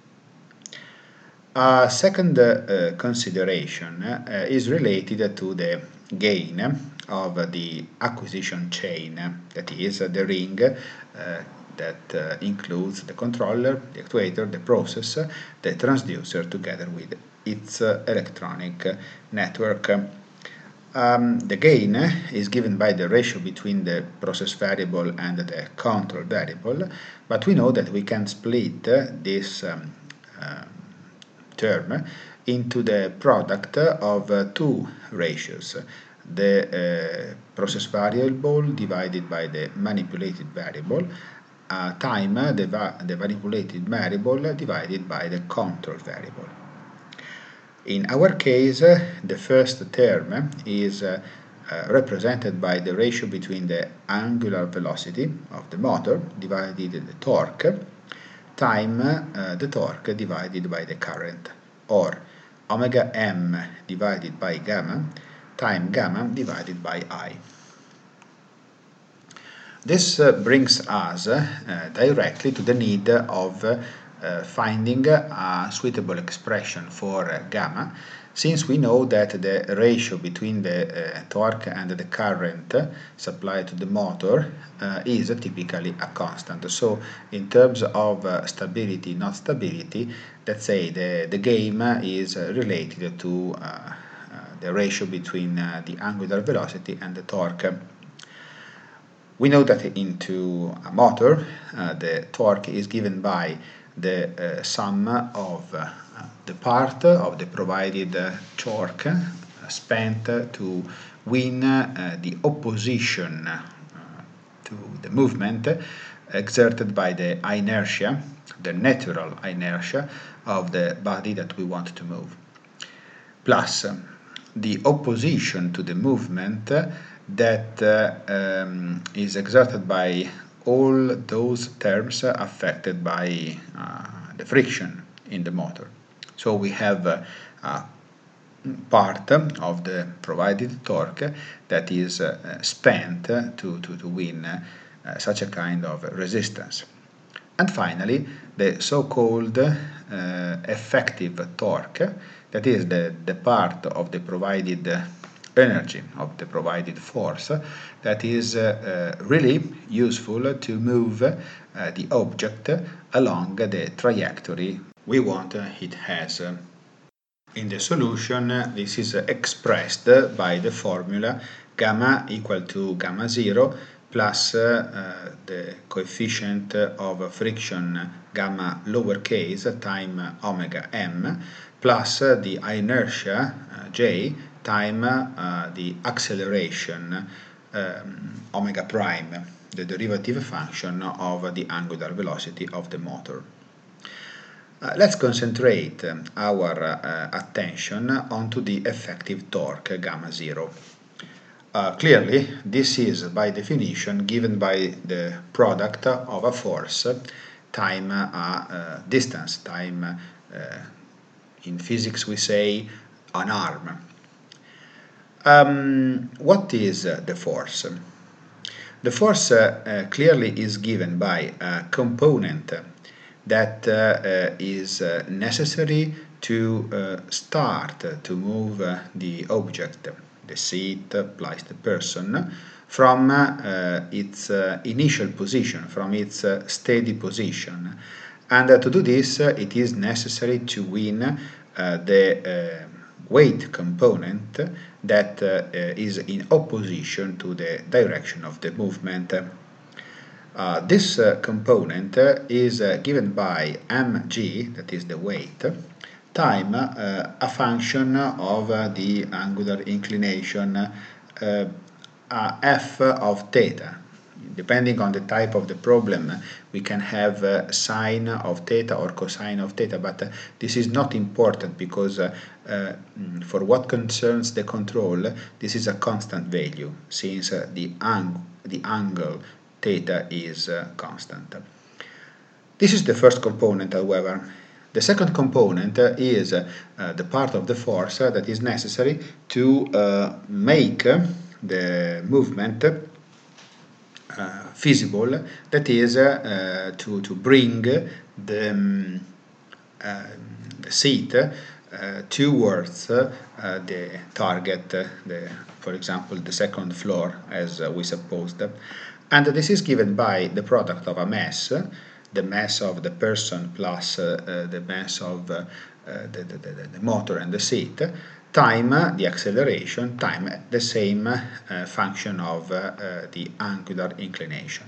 A second uh, consideration uh, is related to the gain of the acquisition chain, that is, uh, the ring uh, that uh, includes the controller, the actuator, the process, the transducer, together with its uh, electronic network. Um, the gain is given by the ratio between the process variable and the control variable, but we know that we can split this um, uh, term into the product of uh, two ratios, the uh, process variable divided by the manipulated variable, uh, time the, va the manipulated variable divided by the control variable. In our case, uh, the first term is uh, uh, represented by the ratio between the angular velocity of the motor divided by the torque time uh, the torque divided by the current, or omega m divided by gamma time gamma divided by I. This uh, brings us uh, directly to the need of uh, uh, finding a suitable expression for uh, gamma, since we know that the ratio between the uh, torque and the current supplied to the motor uh, is typically a constant. So in terms of uh, stability, not stability, let's say the, the game is uh, related to uh, uh, the ratio between uh, the angular velocity and the torque. We know that into a motor, uh, the torque is given by the uh, sum of uh, the part of the provided uh, torque uh, spent to win uh, the opposition uh, to the movement exerted by the inertia, the natural inertia of the body that we want to move. plus the opposition to the movement that uh, um, is exerted by all those terms affected by uh, the friction in the motor. So we have uh, a part of the provided torque that is uh, spent to, to, to win uh, such a kind of resistance. And finally, the so-called uh, effective torque, that is the, the part of the provided energy, of the provided force, that is uh, uh, really useful to move uh, the object along the trajectory we want it has. In the solution, this is expressed by the formula gamma equal to gamma zero plus uh, the coefficient of friction gamma lowercase time omega m plus the inertia uh, j time uh, the acceleration um, omega prime, the derivative function of the angular velocity of the motor. Uh, let's concentrate um, our uh, attention onto the effective torque gamma zero. Uh, clearly, this is by definition given by the product of a force time a uh, distance, time uh, in physics we say an arm. Um, what is uh, the force? The force uh, uh, clearly is given by a component that uh, uh, is uh, necessary to uh, start to move uh, the object, the seat plus the person, from uh, its uh, initial position, from its uh, steady position. And uh, to do this, uh, it is necessary to win uh, the uh, weight component that uh, is in opposition to the direction of the movement. Uh, this uh, component uh, is uh, given by mg, that is the weight, time uh, a function of uh, the angular inclination, uh, uh, f of theta. Depending on the type of the problem, we can have uh, sine of theta or cosine of theta, but uh, this is not important because uh, uh, for what concerns the control, this is a constant value, since uh, the, ang the angle theta is uh, constant. This is the first component, however. The second component uh, is uh, the part of the force uh, that is necessary to uh, make uh, the movement uh, feasible, that is uh, to, to bring the, um, uh, the seat uh, towards uh, the target, uh, the, for example, the second floor, as uh, we supposed. And this is given by the product of a mass, the mass of the person plus uh, uh, the mass of uh, uh, the, the, the, the motor and the seat, time uh, the acceleration, time the same uh, function of uh, uh, the angular inclination.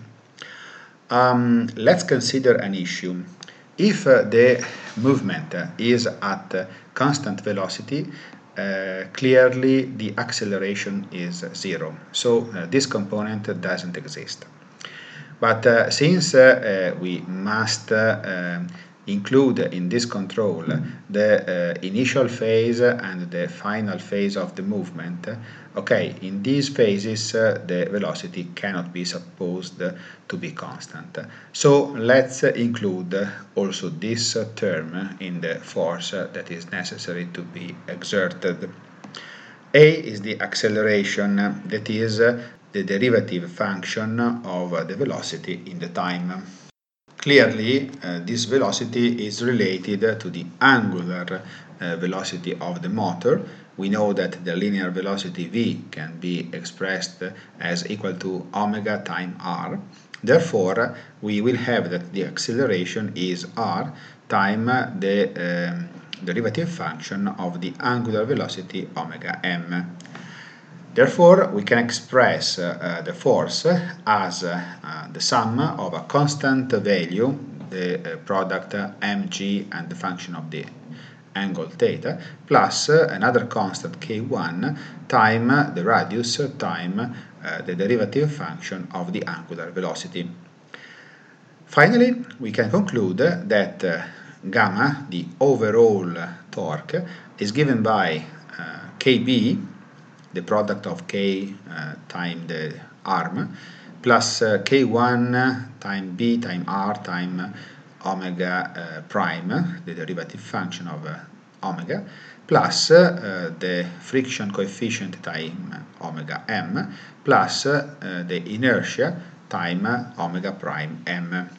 Um, let's consider an issue. If uh, the movement is at uh, constant velocity, Uh, clearly the acceleration is zero, so uh, this component doesn't exist. But uh, since uh, uh, we must uh, um, include in this control the uh, initial phase and the final phase of the movement, okay, in these phases uh, the velocity cannot be supposed to be constant. So let's include also this term in the force that is necessary to be exerted. A is the acceleration, that is the derivative function of the velocity in the time. Clearly, uh, this velocity is related to the angular uh, velocity of the motor. We know that the linear velocity v can be expressed as equal to omega time r. Therefore, we will have that the acceleration is r time the um, derivative function of the angular velocity omega m. Therefore, we can express uh, the force as uh, the sum of a constant value, the uh, product uh, mg and the function of the angle theta, plus uh, another constant k one time uh, the radius time uh, the derivative function of the angular velocity. Finally, we can conclude that uh, gamma, the overall torque, is given by kb, the product of k uh, time the arm, plus uh, k one time b time r time omega uh, prime, the derivative function of uh, omega, plus uh, the friction coefficient time omega m, plus uh, the inertia time omega prime m.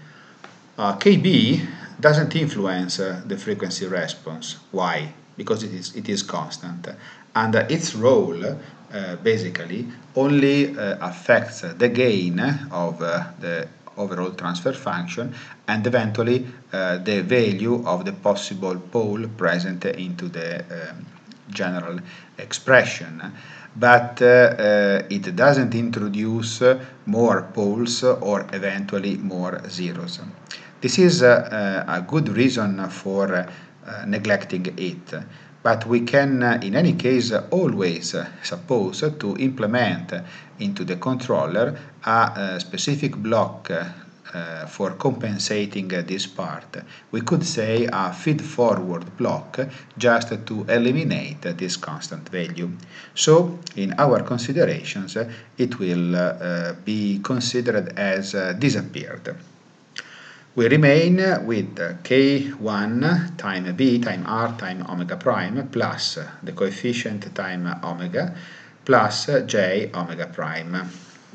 Uh, kb doesn't influence uh, the frequency response. Why? Because it is, it is constant. And uh, its role uh, basically only uh, affects the gain of uh, the overall transfer function and eventually uh, the value of the possible pole present into the um, general expression. But uh, uh, it doesn't introduce more poles or eventually more zeros. This is uh, a good reason for uh, neglecting it, but we can uh, in any case always uh, suppose to implement into the controller a, a specific block uh, uh, for compensating uh, this part. We could say a feed-forward block just to eliminate uh, this constant value. So in our considerations uh, it will uh, be considered as uh, disappeared. We remain with k one time b time r time omega prime plus the coefficient time omega plus j omega prime.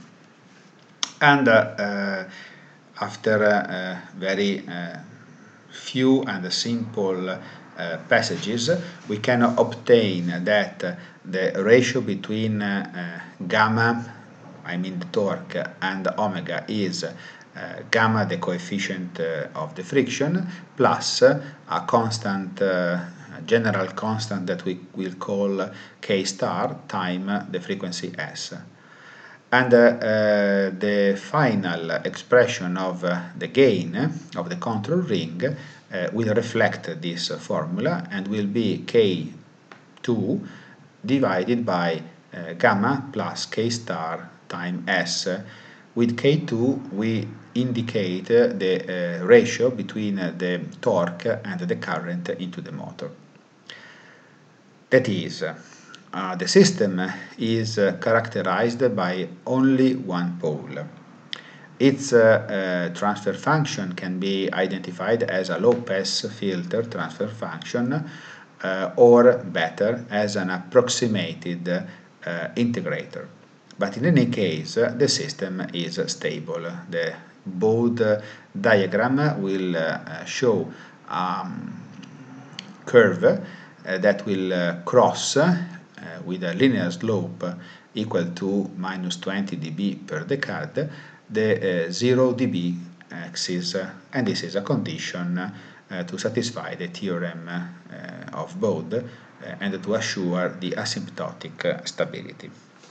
And uh, uh, after uh, very uh, few and simple uh, passages, we can obtain that the ratio between uh, gamma, I mean the torque, and omega is Uh, gamma, the coefficient uh, of the friction, plus uh, a constant, uh, a general constant that we will call k star time the frequency s. And uh, uh, the final expression of uh, the gain of the control ring uh, will reflect this formula and will be k two divided by uh, gamma plus k star time s. With k two we indicate uh, the uh, ratio between uh, the torque and the current into the motor. That is, uh, the system is uh, characterized by only one pole. Its uh, uh, transfer function can be identified as a low-pass filter transfer function uh, or better as an approximated uh, integrator. But in any case, uh, the system is uh, stable. The Bode uh, diagram will uh, show a um, curve uh, that will uh, cross uh, with a linear slope equal to minus twenty dB per decade the uh, zero dB axis, uh, and this is a condition uh, to satisfy the theorem uh, of Bode uh, and to assure the asymptotic uh, stability.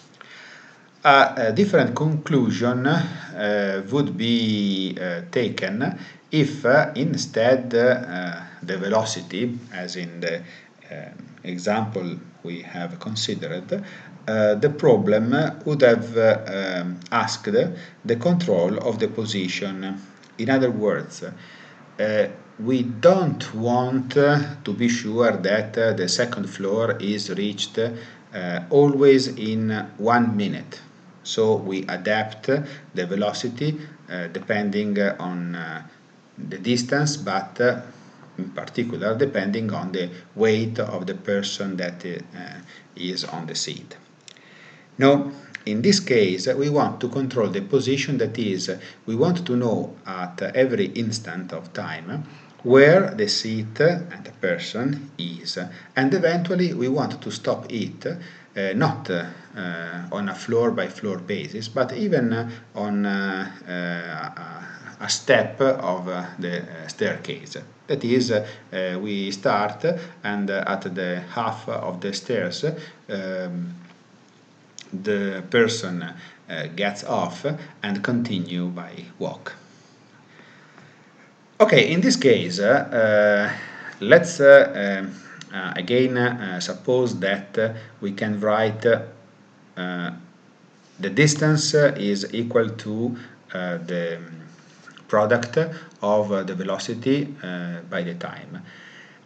A, a different conclusion uh, would be uh, taken if uh, instead uh, the velocity, as in the uh, example we have considered, uh, the problem would have uh, um, asked the control of the position. In other words, uh, we don't want uh, to be sure that uh, the second floor is reached uh, always in one minute. So we adapt the velocity uh, depending uh, on uh, the distance, but uh, in particular depending on the weight of the person that uh, is on the seat. Now, in this case, we want to control the position, that is, we want to know at every instant of time where the seat and the person is, and eventually we want to stop it uh, not uh, on a floor-by-floor basis, but even uh, on uh, uh, a step of uh, the uh, staircase. That is, uh, uh, we start and uh, at the half of the stairs um, the person uh, gets off and continue by walk. Okay, in this case, uh, let's uh, uh, uh, again uh, suppose that uh, we can write uh, the distance uh, is equal to uh, the product of uh, the velocity uh, by the time.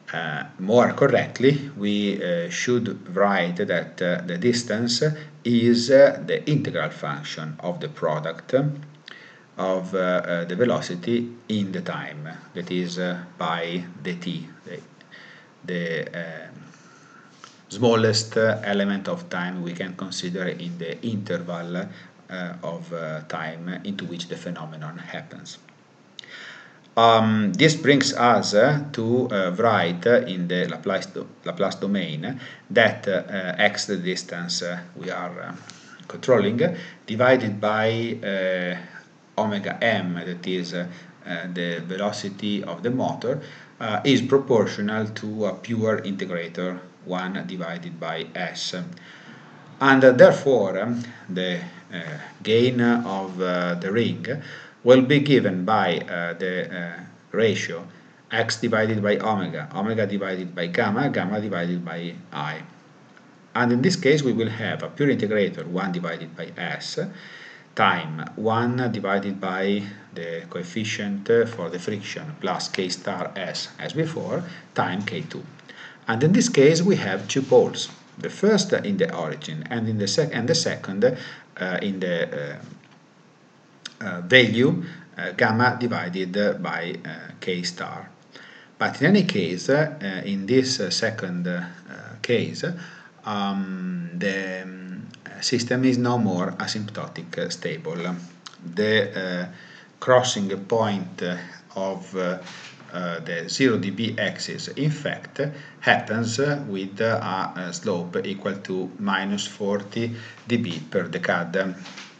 uh, more correctly, we uh, should write that uh, the distance is uh, the integral function of the product of uh, uh, the velocity in the time, that is uh, by the t, the, the uh, smallest uh, element of time we can consider in the interval uh, of uh, time into which the phenomenon happens. Um, this brings us uh, to uh, write uh, in the Laplace, do Laplace domain that uh, x, the distance uh, we are uh, controlling, divided by uh, omega m, that is uh, uh, the velocity of the motor, uh, is proportional to a pure integrator one divided by s. And uh, therefore um, the uh, gain of uh, the ring will be given by uh, the uh, ratio x divided by omega, omega divided by gamma, gamma divided by I. And in this case we will have a pure integrator one divided by s time one divided by the coefficient for the friction plus k star s as before time k two. And in this case we have two poles, the first in the origin and in the sec and the second uh, in the uh, uh, value uh, gamma divided by uh, k star. But in any case, uh, in this uh, second uh, case, um, the um, system is no more asymptotic uh, stable. The uh, crossing point of uh, uh, the zero dB axis, in fact, happens uh, with uh, a slope equal to minus forty dB per decade.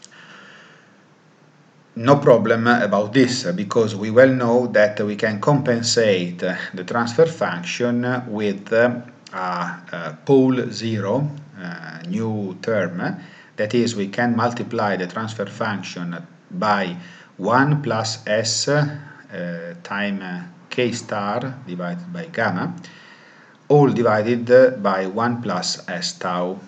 No problem about this, because we well know that we can compensate the transfer function with a, a pole zero uh, new term. That is, we can multiply the transfer function by one plus s uh, time k star divided by gamma, all divided by one plus s tau.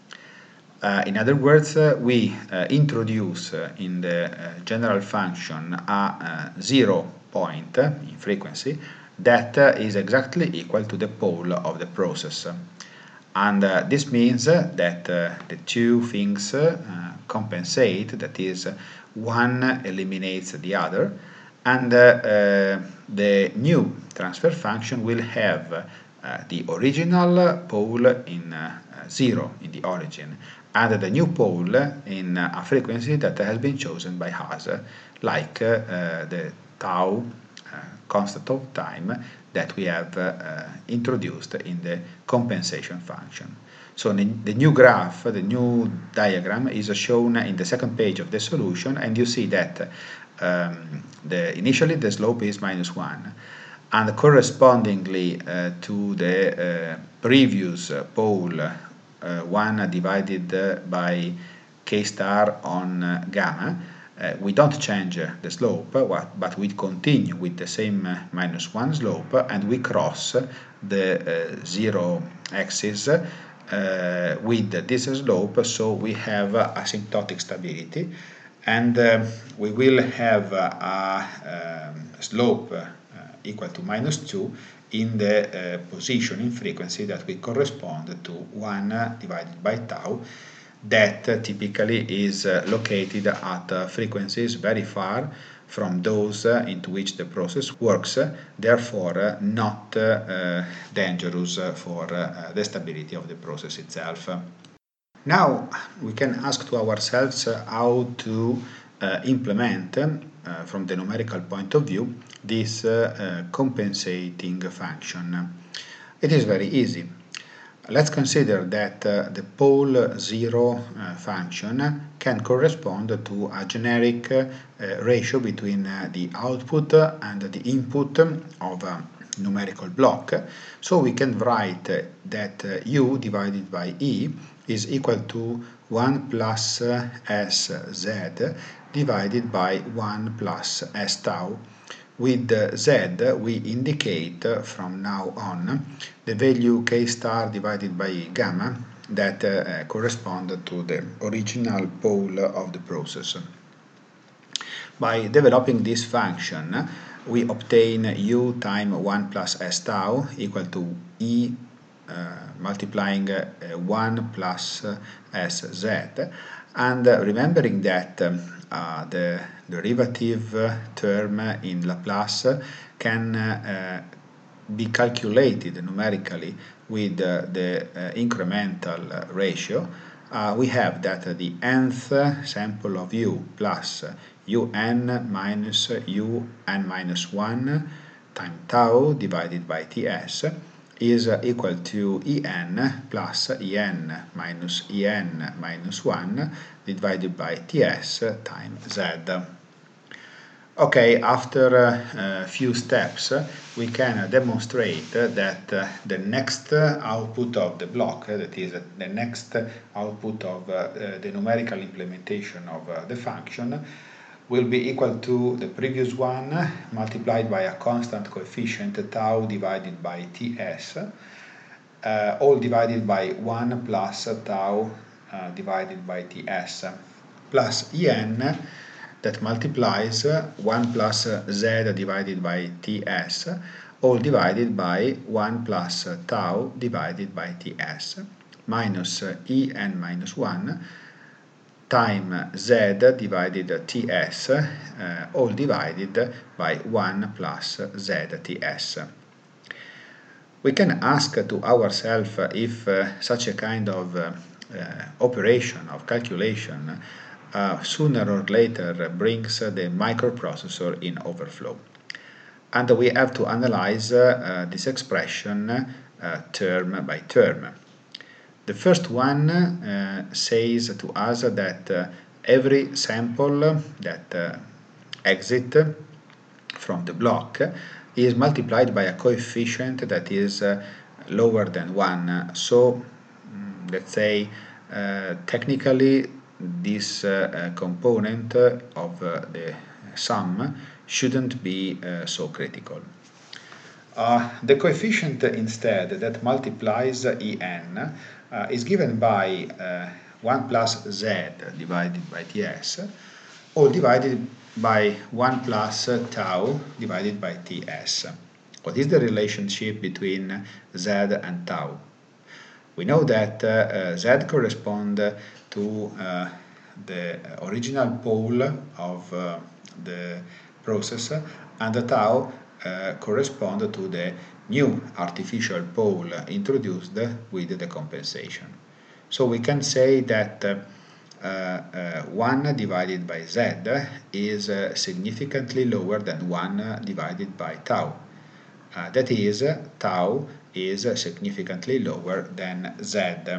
Uh, in other words, uh, we uh, introduce uh, in the uh, general function a uh, zero point uh, in frequency that uh, is exactly equal to the pole of the process. And uh, this means uh, that uh, the two things uh, compensate, that is, one eliminates the other, and uh, uh, the new transfer function will have uh, the original pole in uh, zero in the origin, and the new pole in a frequency that has been chosen by us, like uh, uh, the tau uh, constant of time that we have uh, introduced in the compensation function. So the, the new graph, the new diagram is shown in the second page of the solution, and you see that um, the, initially the slope is minus one, and correspondingly uh, to the uh, previous uh, pole Uh, one divided uh, by k star on uh, gamma, uh, we don't change uh, the slope, uh, but we continue with the same uh, minus one slope, and we cross the uh, zero axis uh, with this slope, so we have uh, asymptotic stability, and uh, we will have uh, a um, slope uh, equal to minus two in the uh, position in frequency that will correspond to one divided by tau, that uh, typically is uh, located at uh, frequencies very far from those uh, into which the process works, uh, therefore uh, not uh, uh, dangerous uh, for uh, the stability of the process itself. Now we can ask to ourselves uh, how to uh, implement Uh, from the numerical point of view this uh, uh, compensating function. It is very easy. Let's consider that uh, the pole zero uh, function can correspond to a generic uh, ratio between uh, the output and the input of a numerical block. So we can write uh, that uh, u divided by e is equal to one plus uh, sz divided by one plus s tau. With uh, z we indicate uh, from now on the value k star divided by gamma that uh, correspond to the original pole of the process. By developing this function, we obtain u times one plus s tau equal to e uh, multiplying uh, one plus uh, sz, and uh, remembering that um, uh, the derivative uh, term in Laplace can uh, be calculated numerically with uh, the uh, incremental uh, ratio, uh, we have that uh, the nth sample of u plus un minus un minus one times tau divided by ts is uh, equal to en plus en minus en minus one divided by ts times z. Okay, after a uh, few steps, uh, we can uh, demonstrate uh, that uh, the next uh, output of the block, uh, that is, uh, the next uh, output of uh, uh, the numerical implementation of uh, the function, will be equal to the previous one uh, multiplied by a constant coefficient tau divided by ts, uh, all divided by one plus tau uh, divided by ts, plus en that multiplies one plus z divided by ts, all divided by one plus tau divided by ts, minus en minus one times z divided ts, uh, all divided by one plus zts. We can ask to ourselves if uh, such a kind of uh, uh, operation, of calculation, Uh, sooner or later brings uh, the microprocessor in overflow. And we have to analyze uh, uh, this expression uh, term by term. The first one uh, says to us that uh, every sample that uh, exits from the block is multiplied by a coefficient that is uh, lower than one. So, mm, let's say, uh, technically, this uh, component of uh, the sum shouldn't be uh, so critical. Uh, the coefficient instead that multiplies en uh, is given by uh, one plus z divided by ts, all divided by one plus tau divided by ts. What is the relationship between z and tau? We know that uh, uh, z corresponds to uh, the original pole of uh, the process, and the tau uh, corresponds to the new artificial pole introduced with the compensation. So we can say that uh, uh, one divided by z is uh, significantly lower than one divided by tau. Uh, that is, tau is significantly lower than z.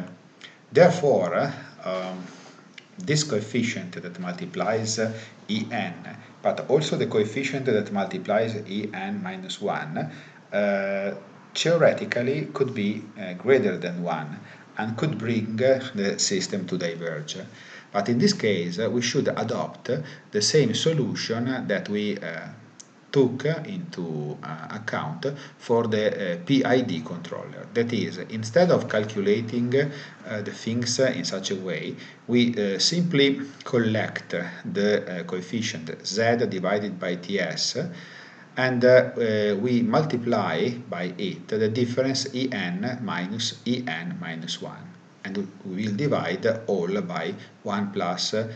Therefore, um, this coefficient that multiplies en, but also the coefficient that multiplies en minus one, uh, theoretically could be uh, greater than one and could bring the system to diverge. But in this case, we should adopt the same solution that we uh, took into uh, account for the uh, P I D controller. That is, instead of calculating uh, the things in such a way, we uh, simply collect the uh, coefficient z divided by ts, and uh, uh, we multiply by it the difference en minus en minus one, and we will divide all by one plus uh,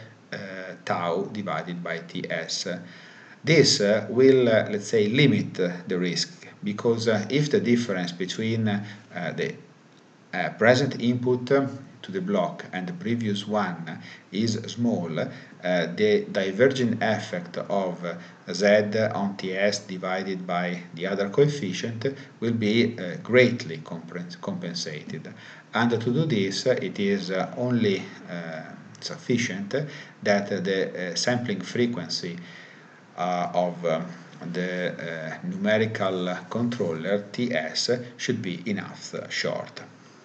tau divided by ts. This uh, will, uh, let's say, limit uh, the risk, because uh, if the difference between uh, the uh, present input uh, to the block and the previous one is small, uh, the diverging effect of uh, z on ts divided by the other coefficient will be uh, greatly compensated. And to do this, uh, it is uh, only uh, sufficient that uh, the uh, sampling frequency Uh, of uh, the uh, numerical controller Ts should be enough uh, short.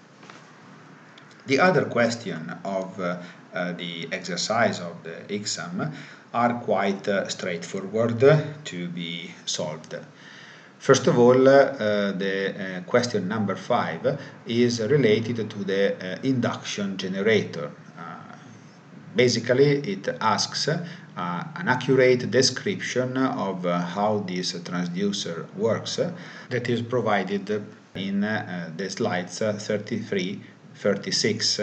The other question of uh, uh, the exercise of the exam are quite uh, straightforward to be solved. First of all, uh, the uh, question number five is related to the uh, induction generator. Uh, basically, it asks uh, an accurate description of uh, how this transducer works uh, that is provided in uh, the slides uh, thirty-three, thirty-six.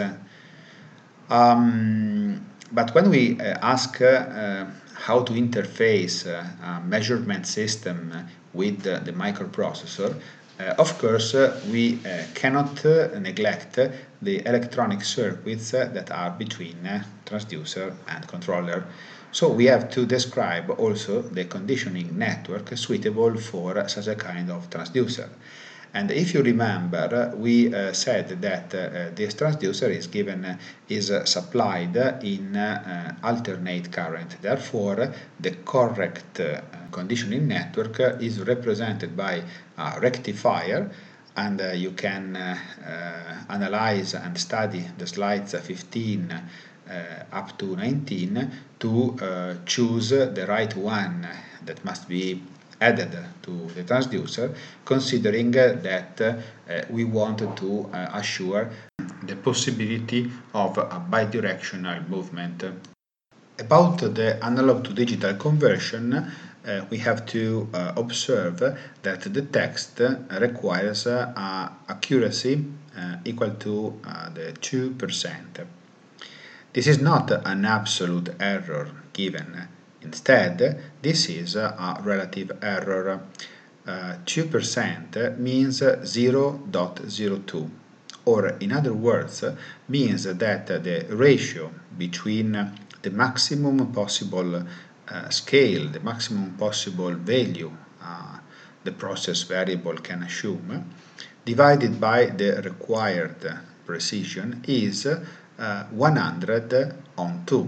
Um, but when we uh, ask uh, how to interface uh, a measurement system with uh, the microprocessor, uh, of course uh, we uh, cannot uh, neglect the electronic circuits uh, that are between uh, transducer and controller. So we have to describe also the conditioning network suitable for such a kind of transducer. And if you remember, we uh, said that uh, this transducer is given uh, is uh, supplied in uh, alternate current. Therefore, the correct uh, conditioning network is represented by a rectifier, and uh, you can uh, uh, analyze and study the slides fifteen uh, up to nineteen to uh, choose the right one that must be added to the transducer, considering uh, that uh, we want to uh, assure the possibility of a bidirectional movement. About the analog to digital conversion, uh, we have to uh, observe that the text requires uh, accuracy uh, equal to uh, the two percent. This is not an absolute error given. Instead, this is a relative error. Uh, two percent means zero point zero two, or in other words, means that the ratio between the maximum possible uh, scale, the maximum possible value uh, the process variable can assume, divided by the required precision is uh, one hundred on two.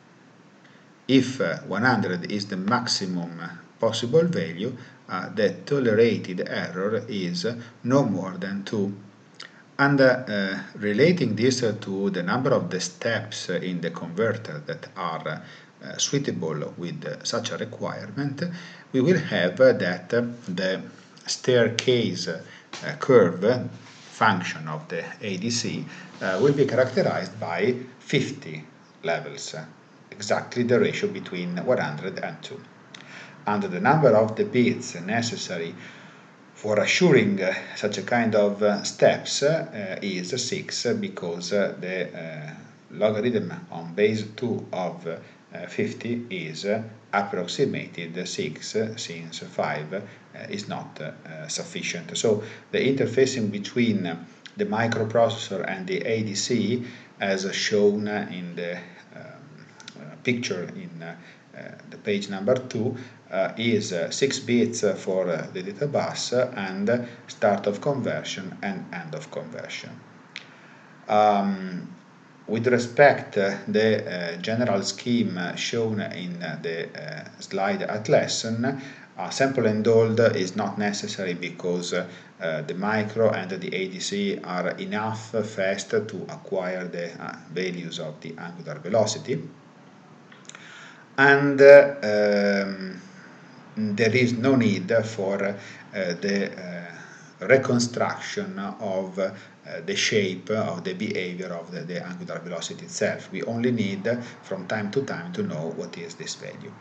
If uh, one hundred is the maximum possible value, uh, the tolerated error is no more than two. And uh, uh, relating this uh, to the number of the steps uh, in the converter that are uh, suitable with uh, such a requirement, we will have uh, that uh, the staircase uh, curve function of the A D C uh, will be characterized by fifty levels. Exactly the ratio between one hundred and two. And the number of the bits necessary for assuring uh, such a kind of uh, steps uh, is six, because uh, the uh, logarithm on base two of uh, fifty is uh, approximated six, uh, since five uh, is not uh, sufficient. So the interfacing between uh, the microprocessor and the A D C, as shown in the picture in uh, uh, the page number two, uh, is uh, six bits for uh, the data bus and start of conversion and end of conversion. Um, with respect uh, the uh, general scheme shown in uh, the uh, slide at lesson, uh, sample and hold is not necessary, because uh, uh, the micro and the A D C are enough fast to acquire the uh, values of the angular velocity. And uh, um, there is no need for uh, the uh, reconstruction of uh, the shape of the behavior of the, the angular velocity itself. We only need from time to time to know what is this value.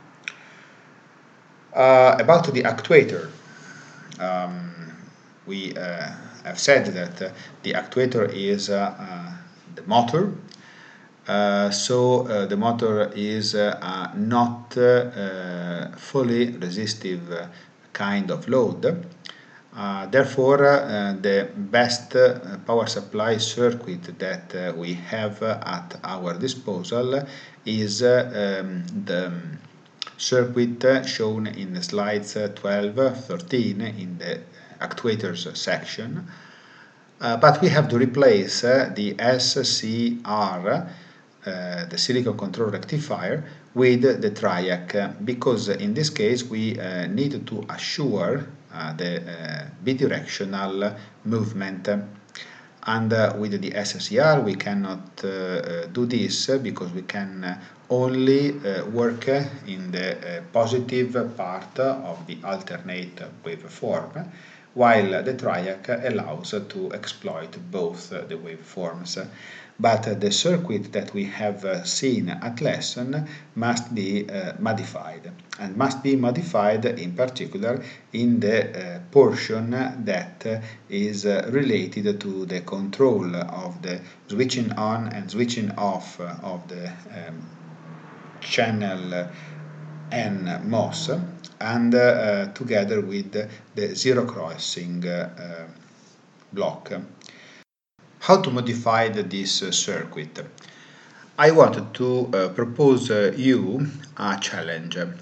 Uh, about the actuator, um, we uh, have said that uh, the actuator is uh, uh, the motor. Uh, so uh, the motor is uh, uh, not uh, fully resistive uh, kind of load. Uh, therefore, uh, the best uh, power supply circuit that uh, we have uh, at our disposal is uh, um, the circuit uh, shown in the slides uh, twelve, thirteen in the actuators section. Uh, but we have to replace uh, the S C R, Uh, the silicon control rectifier, with the triac, uh, because in this case we uh, need to assure uh, the uh, bidirectional movement, and uh, with the S C R we cannot uh, do this, because we can only uh, work in the uh, positive part of the alternate waveform, while the triac allows to exploit both the waveforms. But the circuit that we have seen at lesson must be uh, modified, and must be modified in particular in the uh, portion that is uh, related to the control of the switching on and switching off of the um, channel N MOS, and uh, together with the zero crossing uh, block. How to modify this uh, circuit? I wanted to uh, propose uh, you a challenge. Uh,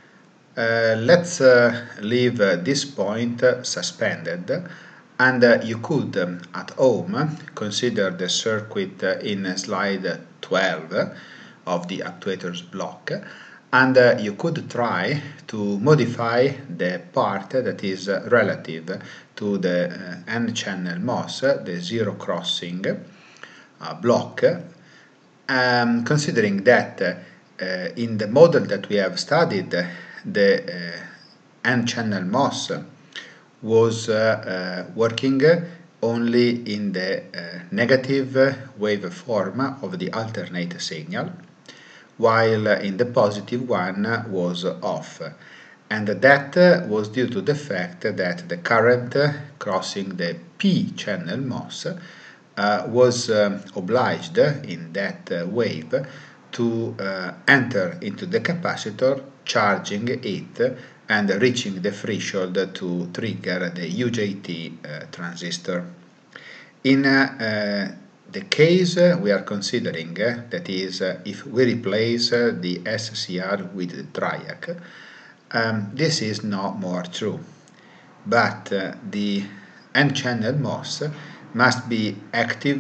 let's uh, leave uh, this point uh, suspended, and uh, you could um, at home consider the circuit uh, in slide twelve of the actuators block, and uh, you could try to modify the part that is uh, relative to the uh, N-channel MOS, the zero crossing uh, block, um, considering that uh, in the model that we have studied, the uh, N-channel MOS was uh, uh, working only in the uh, negative waveform of the alternate signal, while in the positive one was off, and that was due to the fact that the current crossing the P-channel MOS uh, was um, obliged in that uh, wave to uh, enter into the capacitor, charging it and reaching the threshold to trigger the U J T uh, transistor. In uh, the case we are considering, that is, if we replace the S C R with the triac, um, this is no more true, but uh, the N-channel MOS must be active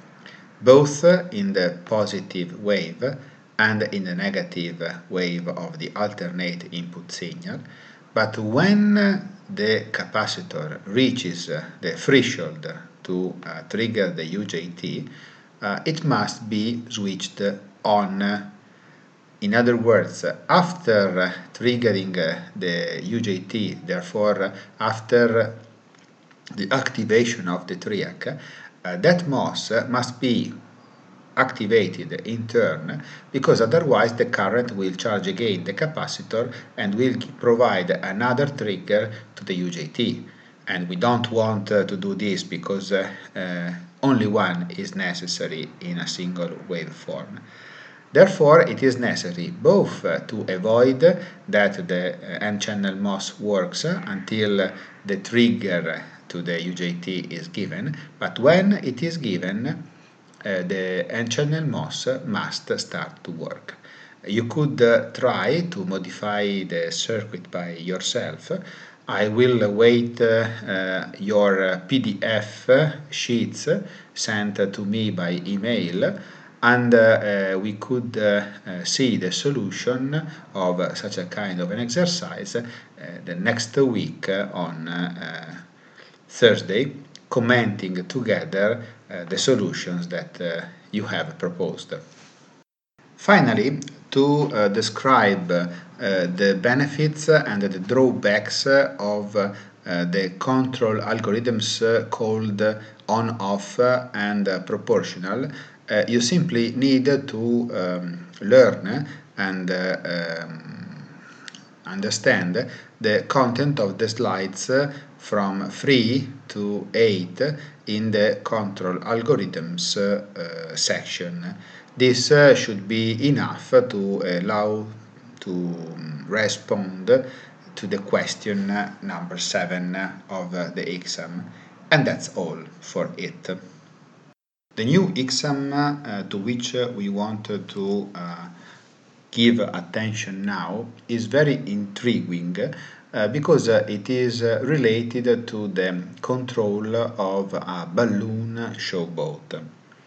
both in the positive wave and in the negative wave of the alternate input signal, but when the capacitor reaches the threshold to uh, trigger the U J T, uh, it must be switched on. In other words, after triggering the U J T, therefore after the activation of the triac, uh, that MOS must be activated in turn, because otherwise the current will charge again the capacitor and will provide another trigger to the U J T. And we don't want uh, to do this, because uh, uh, only one is necessary in a single waveform. Therefore, it is necessary both uh, to avoid that the uh, N-channel MOS works until the trigger to the U J T is given, but when it is given, uh, the N-channel MOS must start to work. You could uh, try to modify the circuit by yourself. I will await uh, uh, your uh, P D F sheets sent to me by email, and uh, uh, we could uh, uh, see the solution of uh, such a kind of an exercise uh, the next week uh, on uh, Thursday, commenting together uh, the solutions that uh, you have proposed. Finally, to uh, describe uh, the benefits and the drawbacks of uh, the control algorithms uh, called on-off and uh, proportional, uh, you simply need to um, learn and uh, um, understand the content of the slides from three to eight in the control algorithms uh, section. This uh, should be enough to allow to respond to the question number seven of the exam, and that's all for it. The new exam uh, to which we want to uh, give attention now is very intriguing uh, because uh, it is uh, related to the control of a balloon showboat.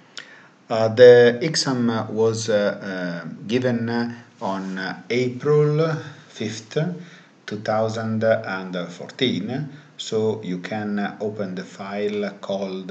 Uh, the exam was uh, uh, given on April fifth, two thousand fourteen, so you can open the file called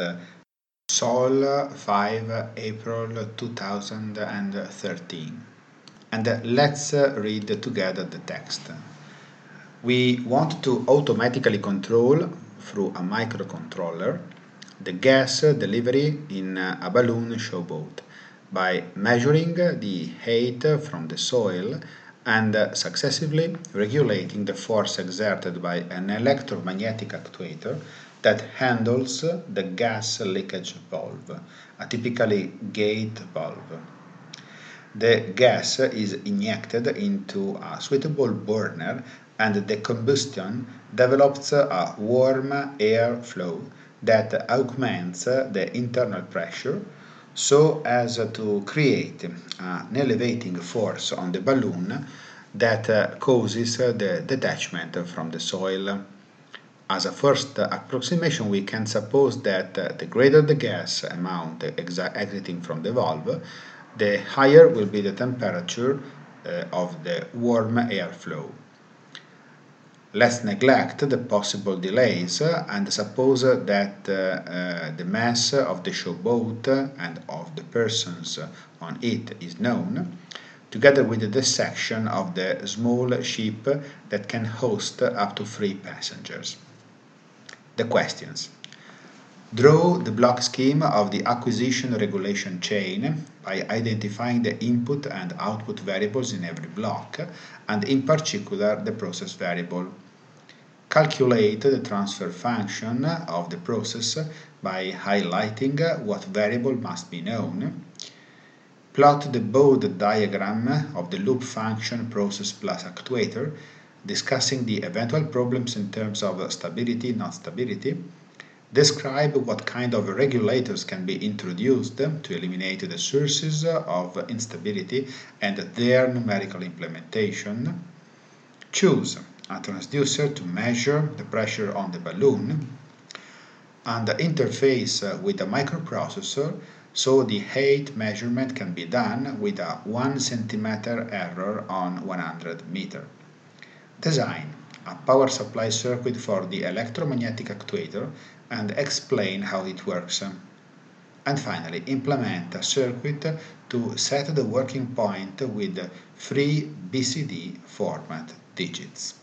Sol five April two thousand thirteen. And let's read together the text. We want to automatically control through a microcontroller the gas delivery in a balloon showboat by measuring the height from the soil and successively regulating the force exerted by an electromagnetic actuator that handles the gas leakage valve, a typically gate valve. The gas is injected into a suitable burner and the combustion develops a warm air flow that augments the internal pressure so as to create an elevating force on the balloon that causes the detachment from the soil. As a first approximation, we can suppose that the greater the gas amount exiting from the valve, the higher will be the temperature uh, of the warm airflow. Let's neglect the possible delays and suppose that uh, uh, the mass of the showboat and of the persons on it is known, together with the section of the small ship that can host up to three passengers. The questions. Draw the block scheme of the acquisition regulation chain by identifying the input and output variables in every block, and in particular the process variable. Calculate the transfer function of the process by highlighting what variable must be known. Plot the Bode diagram of the loop function process plus actuator, discussing the eventual problems in terms of stability, not stability. Describe what kind of regulators can be introduced to eliminate the sources of instability and their numerical implementation. Choose a transducer to measure the pressure on the balloon and interface with a microprocessor so the height measurement can be done with a one centimeter error on one hundred meter. Design a power supply circuit for the electromagnetic actuator and explain how it works. And finally, implement a circuit to set the working point with three B C D format digits.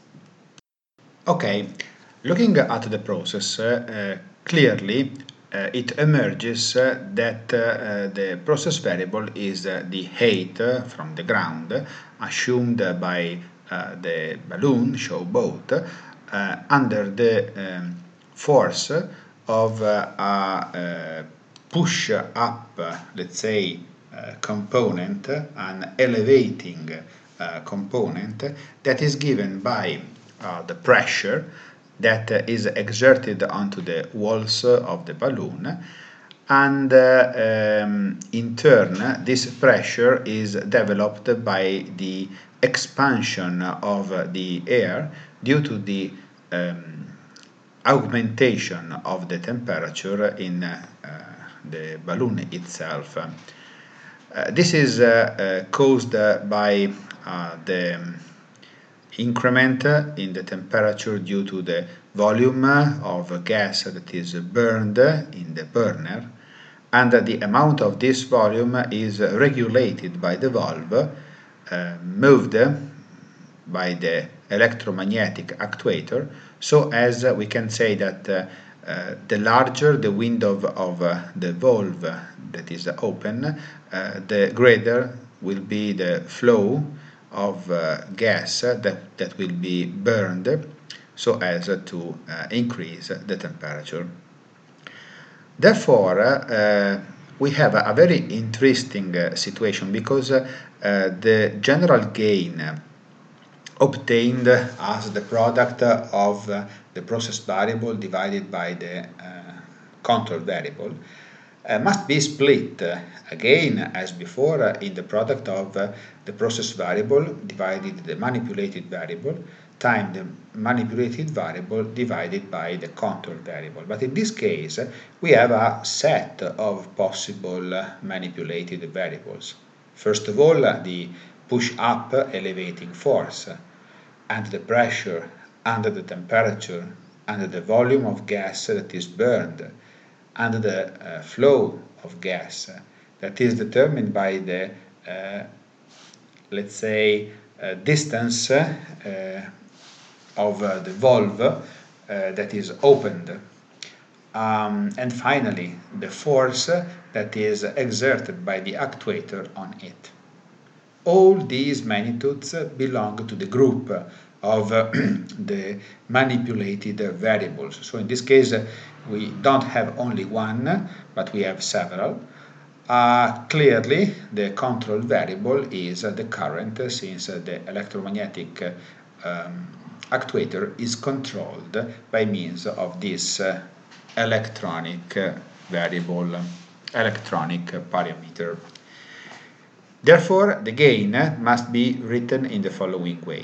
Okay, looking at the process, uh, clearly uh, it emerges uh, that uh, the process variable is uh, the height from the ground assumed by uh, the balloon showboat uh, under the um, force of uh, a uh, push up, let's say, uh, component, an elevating uh, component that is given by uh, the pressure that uh, is exerted onto the walls of the balloon, and uh, um, in turn this pressure is developed by the expansion of the air due to the um, augmentation of the temperature in uh, the balloon itself. Uh, this is uh, uh, caused uh, by uh, the increment in the temperature due to the volume of gas that is burned in the burner, and the amount of this volume is regulated by the valve uh, moved by the electromagnetic actuator, so as uh, we can say that uh, uh, the larger the window of, of uh, the valve that is open, uh, the greater will be the flow of uh, gas that, that will be burned so as uh, to uh, increase the temperature. Therefore, uh, we have a, a very interesting uh, situation because uh, uh, the general gain obtained as the product of uh, the process variable divided by the uh, control variable uh, must be split uh, again as before uh, in the product of uh, the process variable divided the manipulated variable times the manipulated variable divided by the control variable. But in this case uh, we have a set of possible uh, manipulated variables. First of all, uh, the push up elevating force, and the pressure, and the temperature, and the volume of gas that is burned, and the uh, flow of gas that is determined by the, uh, let's say, uh, distance uh, of uh, the valve uh, uh, that is opened. Um, and finally, the force that is exerted by the actuator on it. All these magnitudes belong to the group of uh, the manipulated variables. So in this case, uh, we don't have only one, but we have several. Uh, clearly, the control variable is uh, the current, uh, since uh, the electromagnetic uh, um, actuator is controlled by means of this uh, electronic uh, variable, electronic parameter. Therefore, the gain must be written in the following way.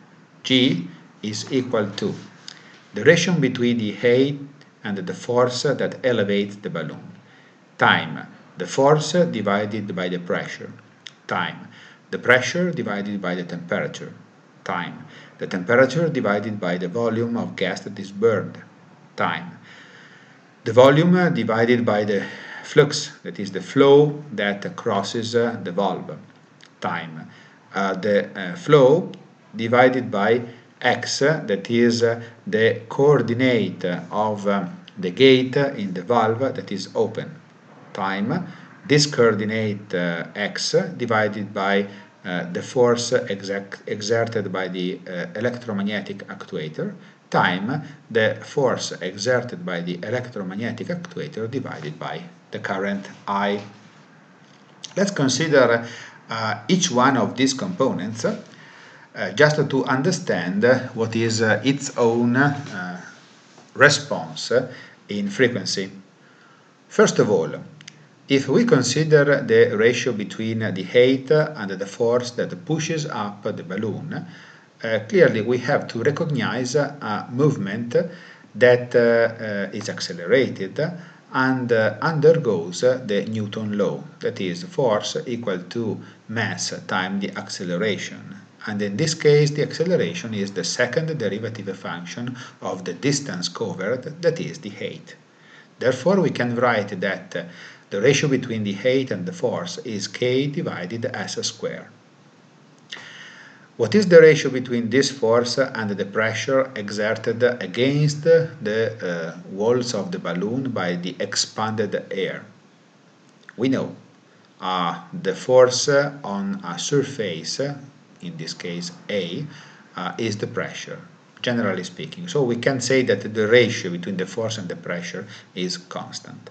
G is equal to the ratio between the height and the force that elevates the balloon, time the force divided by the pressure, time the pressure divided by the temperature, time the temperature divided by the volume of gas that is burned, time the volume divided by the flux, that is the flow that crosses uh, the valve, time uh, the uh, flow divided by x, that is uh, the coordinate of uh, the gate in the valve that is open, time this coordinate uh, x divided by uh, the force exerted by the uh, electromagnetic actuator, time the force exerted by the electromagnetic actuator divided by the current I. Let's consider uh, each one of these components uh, just to understand what is uh, its own uh, response in frequency. First of all, if we consider the ratio between the height and the force that pushes up the balloon, uh, clearly we have to recognize a movement that uh, uh, is accelerated and uh, undergoes the Newton law, that is, force equal to mass times the acceleration. And in this case, the acceleration is the second derivative function of the distance covered, that is, the height. Therefore, we can write that uh, the ratio between the height and the force is k divided s squared. What is the ratio between this force and the pressure exerted against the uh, walls of the balloon by the expanded air? We know uh, the force on a surface, in this case A, uh, is the pressure, generally speaking. So we can say that the ratio between the force and the pressure is constant.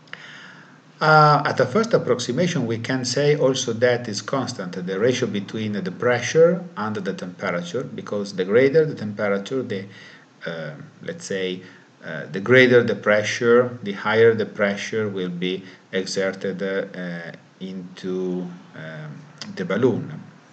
Uh, at a first approximation, we can say also that is constant the ratio between the pressure and the temperature, because the greater the temperature, the uh, let's say uh, the greater the pressure, the higher the pressure will be exerted uh, into um, the balloon.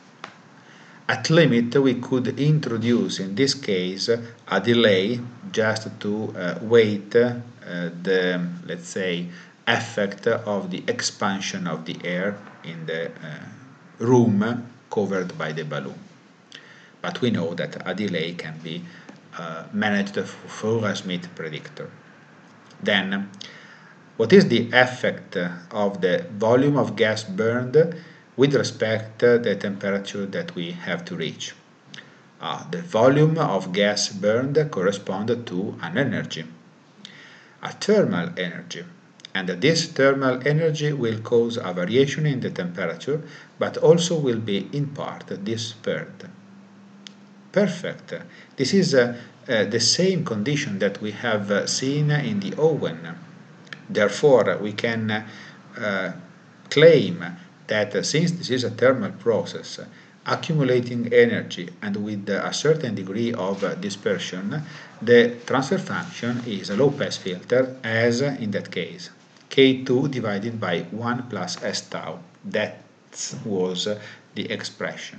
At limit, we could introduce in this case a delay just to uh, wait uh, the, let's say, effect of the expansion of the air in the uh, room covered by the balloon. But we know that a delay can be uh, managed through a Smith predictor. Then, what is the effect of the volume of gas burned with respect to the temperature that we have to reach? Uh, the volume of gas burned corresponds to an energy, a thermal energy. And this thermal energy will cause a variation in the temperature, but also will be in part dispersed. Perfect. This is uh, uh, the same condition that we have uh, seen in the oven. Therefore, we can uh, claim that uh, since this is a thermal process, uh, accumulating energy and with uh, a certain degree of uh, dispersion, the transfer function is a low-pass filter, as uh, in that case. K two divided by one plus S tau. That was uh, the expression.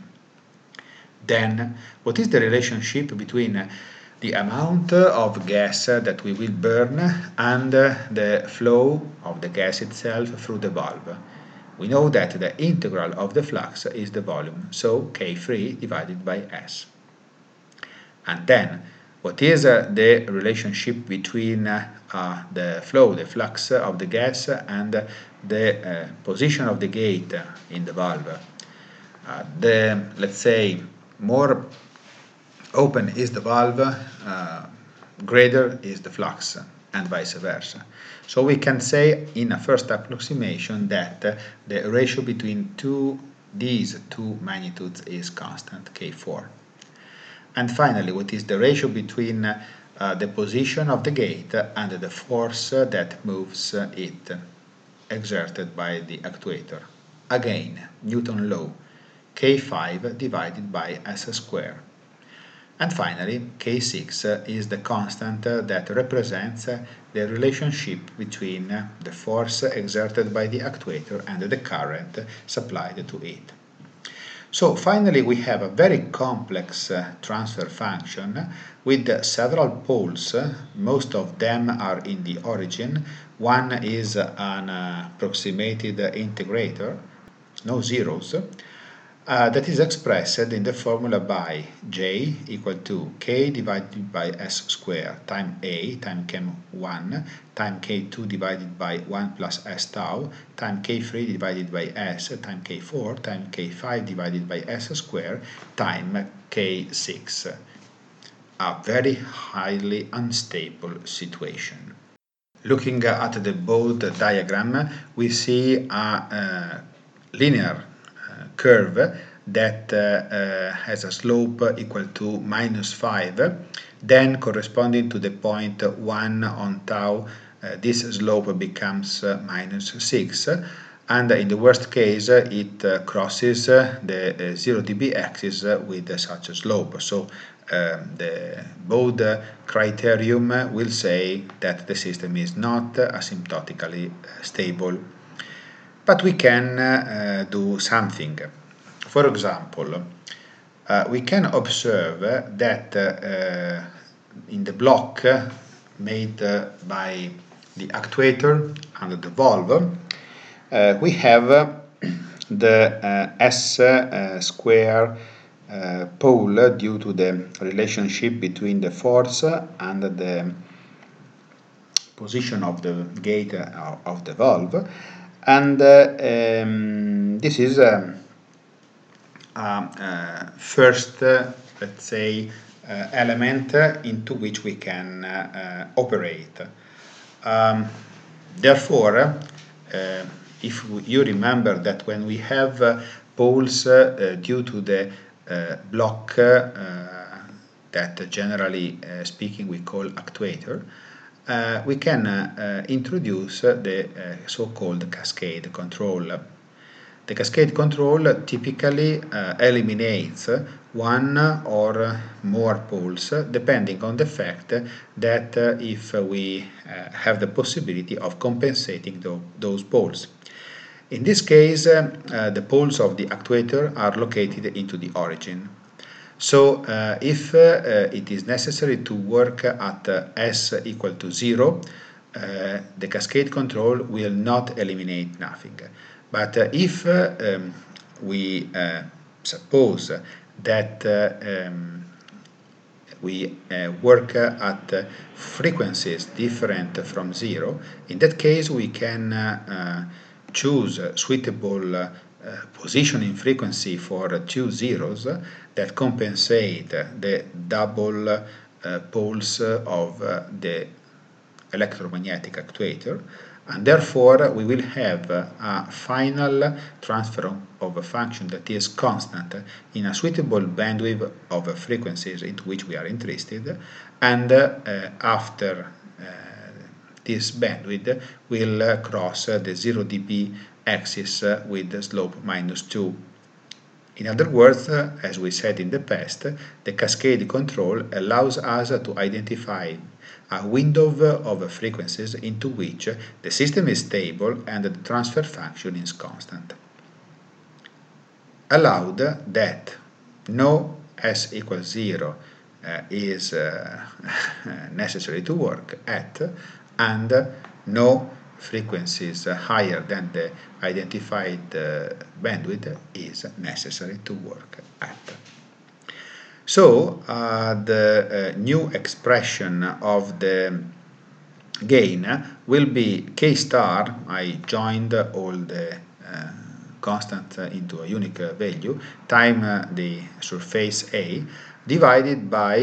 Then, what is the relationship between uh, the amount of gas uh, that we will burn and uh, the flow of the gas itself through the valve? We know that the integral of the flux is the volume, so K three divided by S. And then, what is uh, the relationship between uh, uh, the flow, the flux of the gas and uh, the uh, position of the gate in the valve? Uh, the, let's say, more open is the valve, uh, greater is the flux, and vice versa. So we can say in a first approximation that uh, the ratio between two these two magnitudes is constant, K four. And finally, what is the ratio between uh, the position of the gate and the force uh, that moves uh, it, exerted by the actuator? Again, Newton's law, K five divided by S squared. And finally, K six is the constant that represents the relationship between the force exerted by the actuator and the current supplied to it. So finally, we have a very complex transfer function with several poles. Most of them are in the origin. One is an approximated integrator, no zeros. Uh, that is expressed in the formula by J equal to K divided by S squared time A time K one time K two divided by one plus S tau time K three divided by S time K four time K five divided by S squared time K six. A very highly unstable situation. Looking at the Bode diagram, we see a uh, linear curve that uh, uh, has a slope equal to minus five, then corresponding to the point one on tau, uh, this slope becomes uh, minus six, and in the worst case it uh, crosses uh, the uh, zero dB axis with uh, such a slope. So um, the Bode criterion will say that the system is not asymptotically stable. But we can uh, do something. For example, uh, we can observe that uh, in the block made uh, by the actuator and the valve, uh, we have uh, the uh, S uh, square uh, pole due to the relationship between the force and the position of the gate uh, of the valve. And uh, um, this is um, uh, uh, first, uh, let's say, uh, element uh, into which we can uh, uh, operate. Um, therefore, uh, if you remember that when we have uh, poles uh, due to the uh, block uh, that generally uh, speaking we call actuator, Uh, we can uh, uh, introduce uh, the uh, so-called cascade control. The cascade control typically uh, eliminates one or more poles depending on the fact that uh, if we uh, have the possibility of compensating the, those poles. In this case, uh, uh, the poles of the actuator are located into the origin. So uh, if uh, uh, it is necessary to work at uh, S equal to zero, uh, the cascade control will not eliminate nothing. But uh, if uh, um, we uh, suppose that uh, um, we uh, work at uh, frequencies different from zero, in that case we can uh, uh, choose suitable uh, Uh, positioning frequency for uh, two zeros uh, that compensate uh, the double uh, poles uh, of uh, the electromagnetic actuator, and therefore uh, we will have uh, a final transfer of a function that is constant in a suitable bandwidth of uh, frequencies into which we are interested, and uh, uh, after uh, this bandwidth will uh, cross uh, the zero dB axis uh, with the slope minus two. In other words, uh, as we said in the past, the cascade control allows us to identify a window of frequencies into which the system is stable and the transfer function is constant. Allowed that no S equals zero uh, is uh, necessary to work at, and no frequencies higher than the identified uh, bandwidth is necessary to work at. So uh, the uh, new expression of the gain will be K star. I joined all the uh, constant into a unique value time uh, the surface A divided by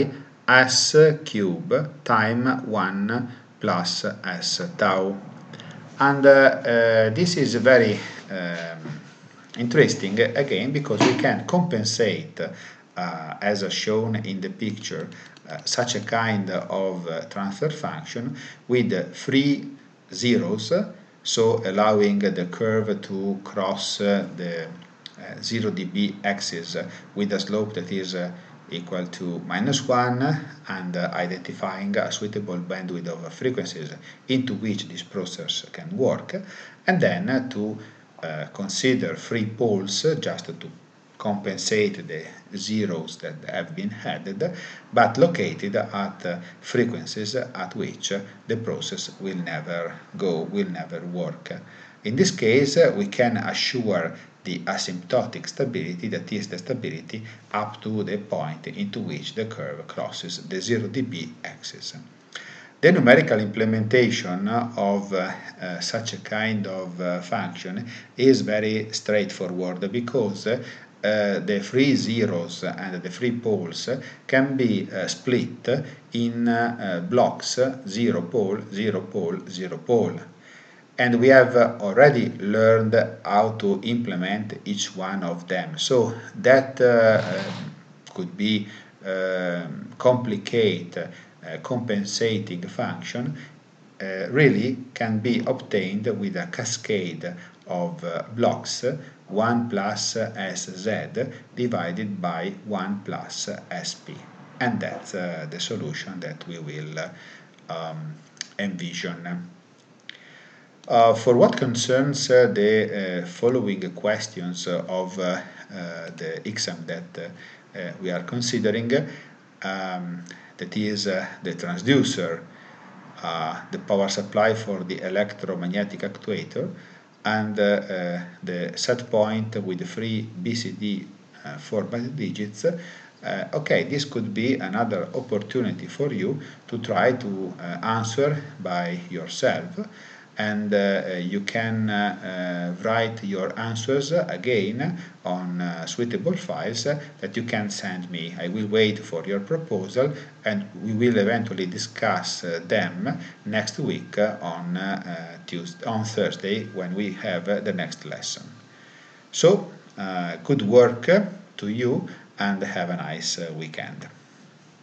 s cube time one plus s tau. And uh, uh, this is very um, interesting again because we can compensate, uh, as shown in the picture, uh, such a kind of uh, transfer function with three zeros, so allowing the curve to cross uh, the uh, zero dB axis with a slope that is uh, equal to minus one, and uh, identifying a suitable bandwidth of frequencies into which this process can work, and then uh, to uh, consider three poles uh, just to compensate the zeros that have been added, but located at uh, frequencies at which uh, the process will never go, will never work. In this case, uh, we can assure the asymptotic stability, that is the stability up to the point into which the curve crosses the zero dB axis. The numerical implementation of uh, uh, such a kind of uh, function is very straightforward because uh, the three zeros and the three poles can be uh, split in uh, blocks zero pole, zero pole, zero pole. And we have already learned how to implement each one of them. So that uh, could be uh, complicated uh, compensating function uh, really can be obtained with a cascade of uh, blocks one plus sz divided by one plus sp. And that's uh, the solution that we will um, envision. Uh, for what concerns uh, the uh, following questions uh, of uh, uh, the exam that uh, uh, we are considering, um, that is uh, the transducer, uh, the power supply for the electromagnetic actuator, and uh, uh, the set point with three B C D uh, four-byte digits. Uh, okay, this could be another opportunity for you to try to uh, answer by yourself, and uh, you can uh, uh, write your answers again on uh, suitable files that you can send me. I will wait for your proposal, and we will eventually discuss uh, them next week on uh, Tuesday, on Thursday, when we have uh, the next lesson. So, uh, good work to you, and have a nice uh, weekend.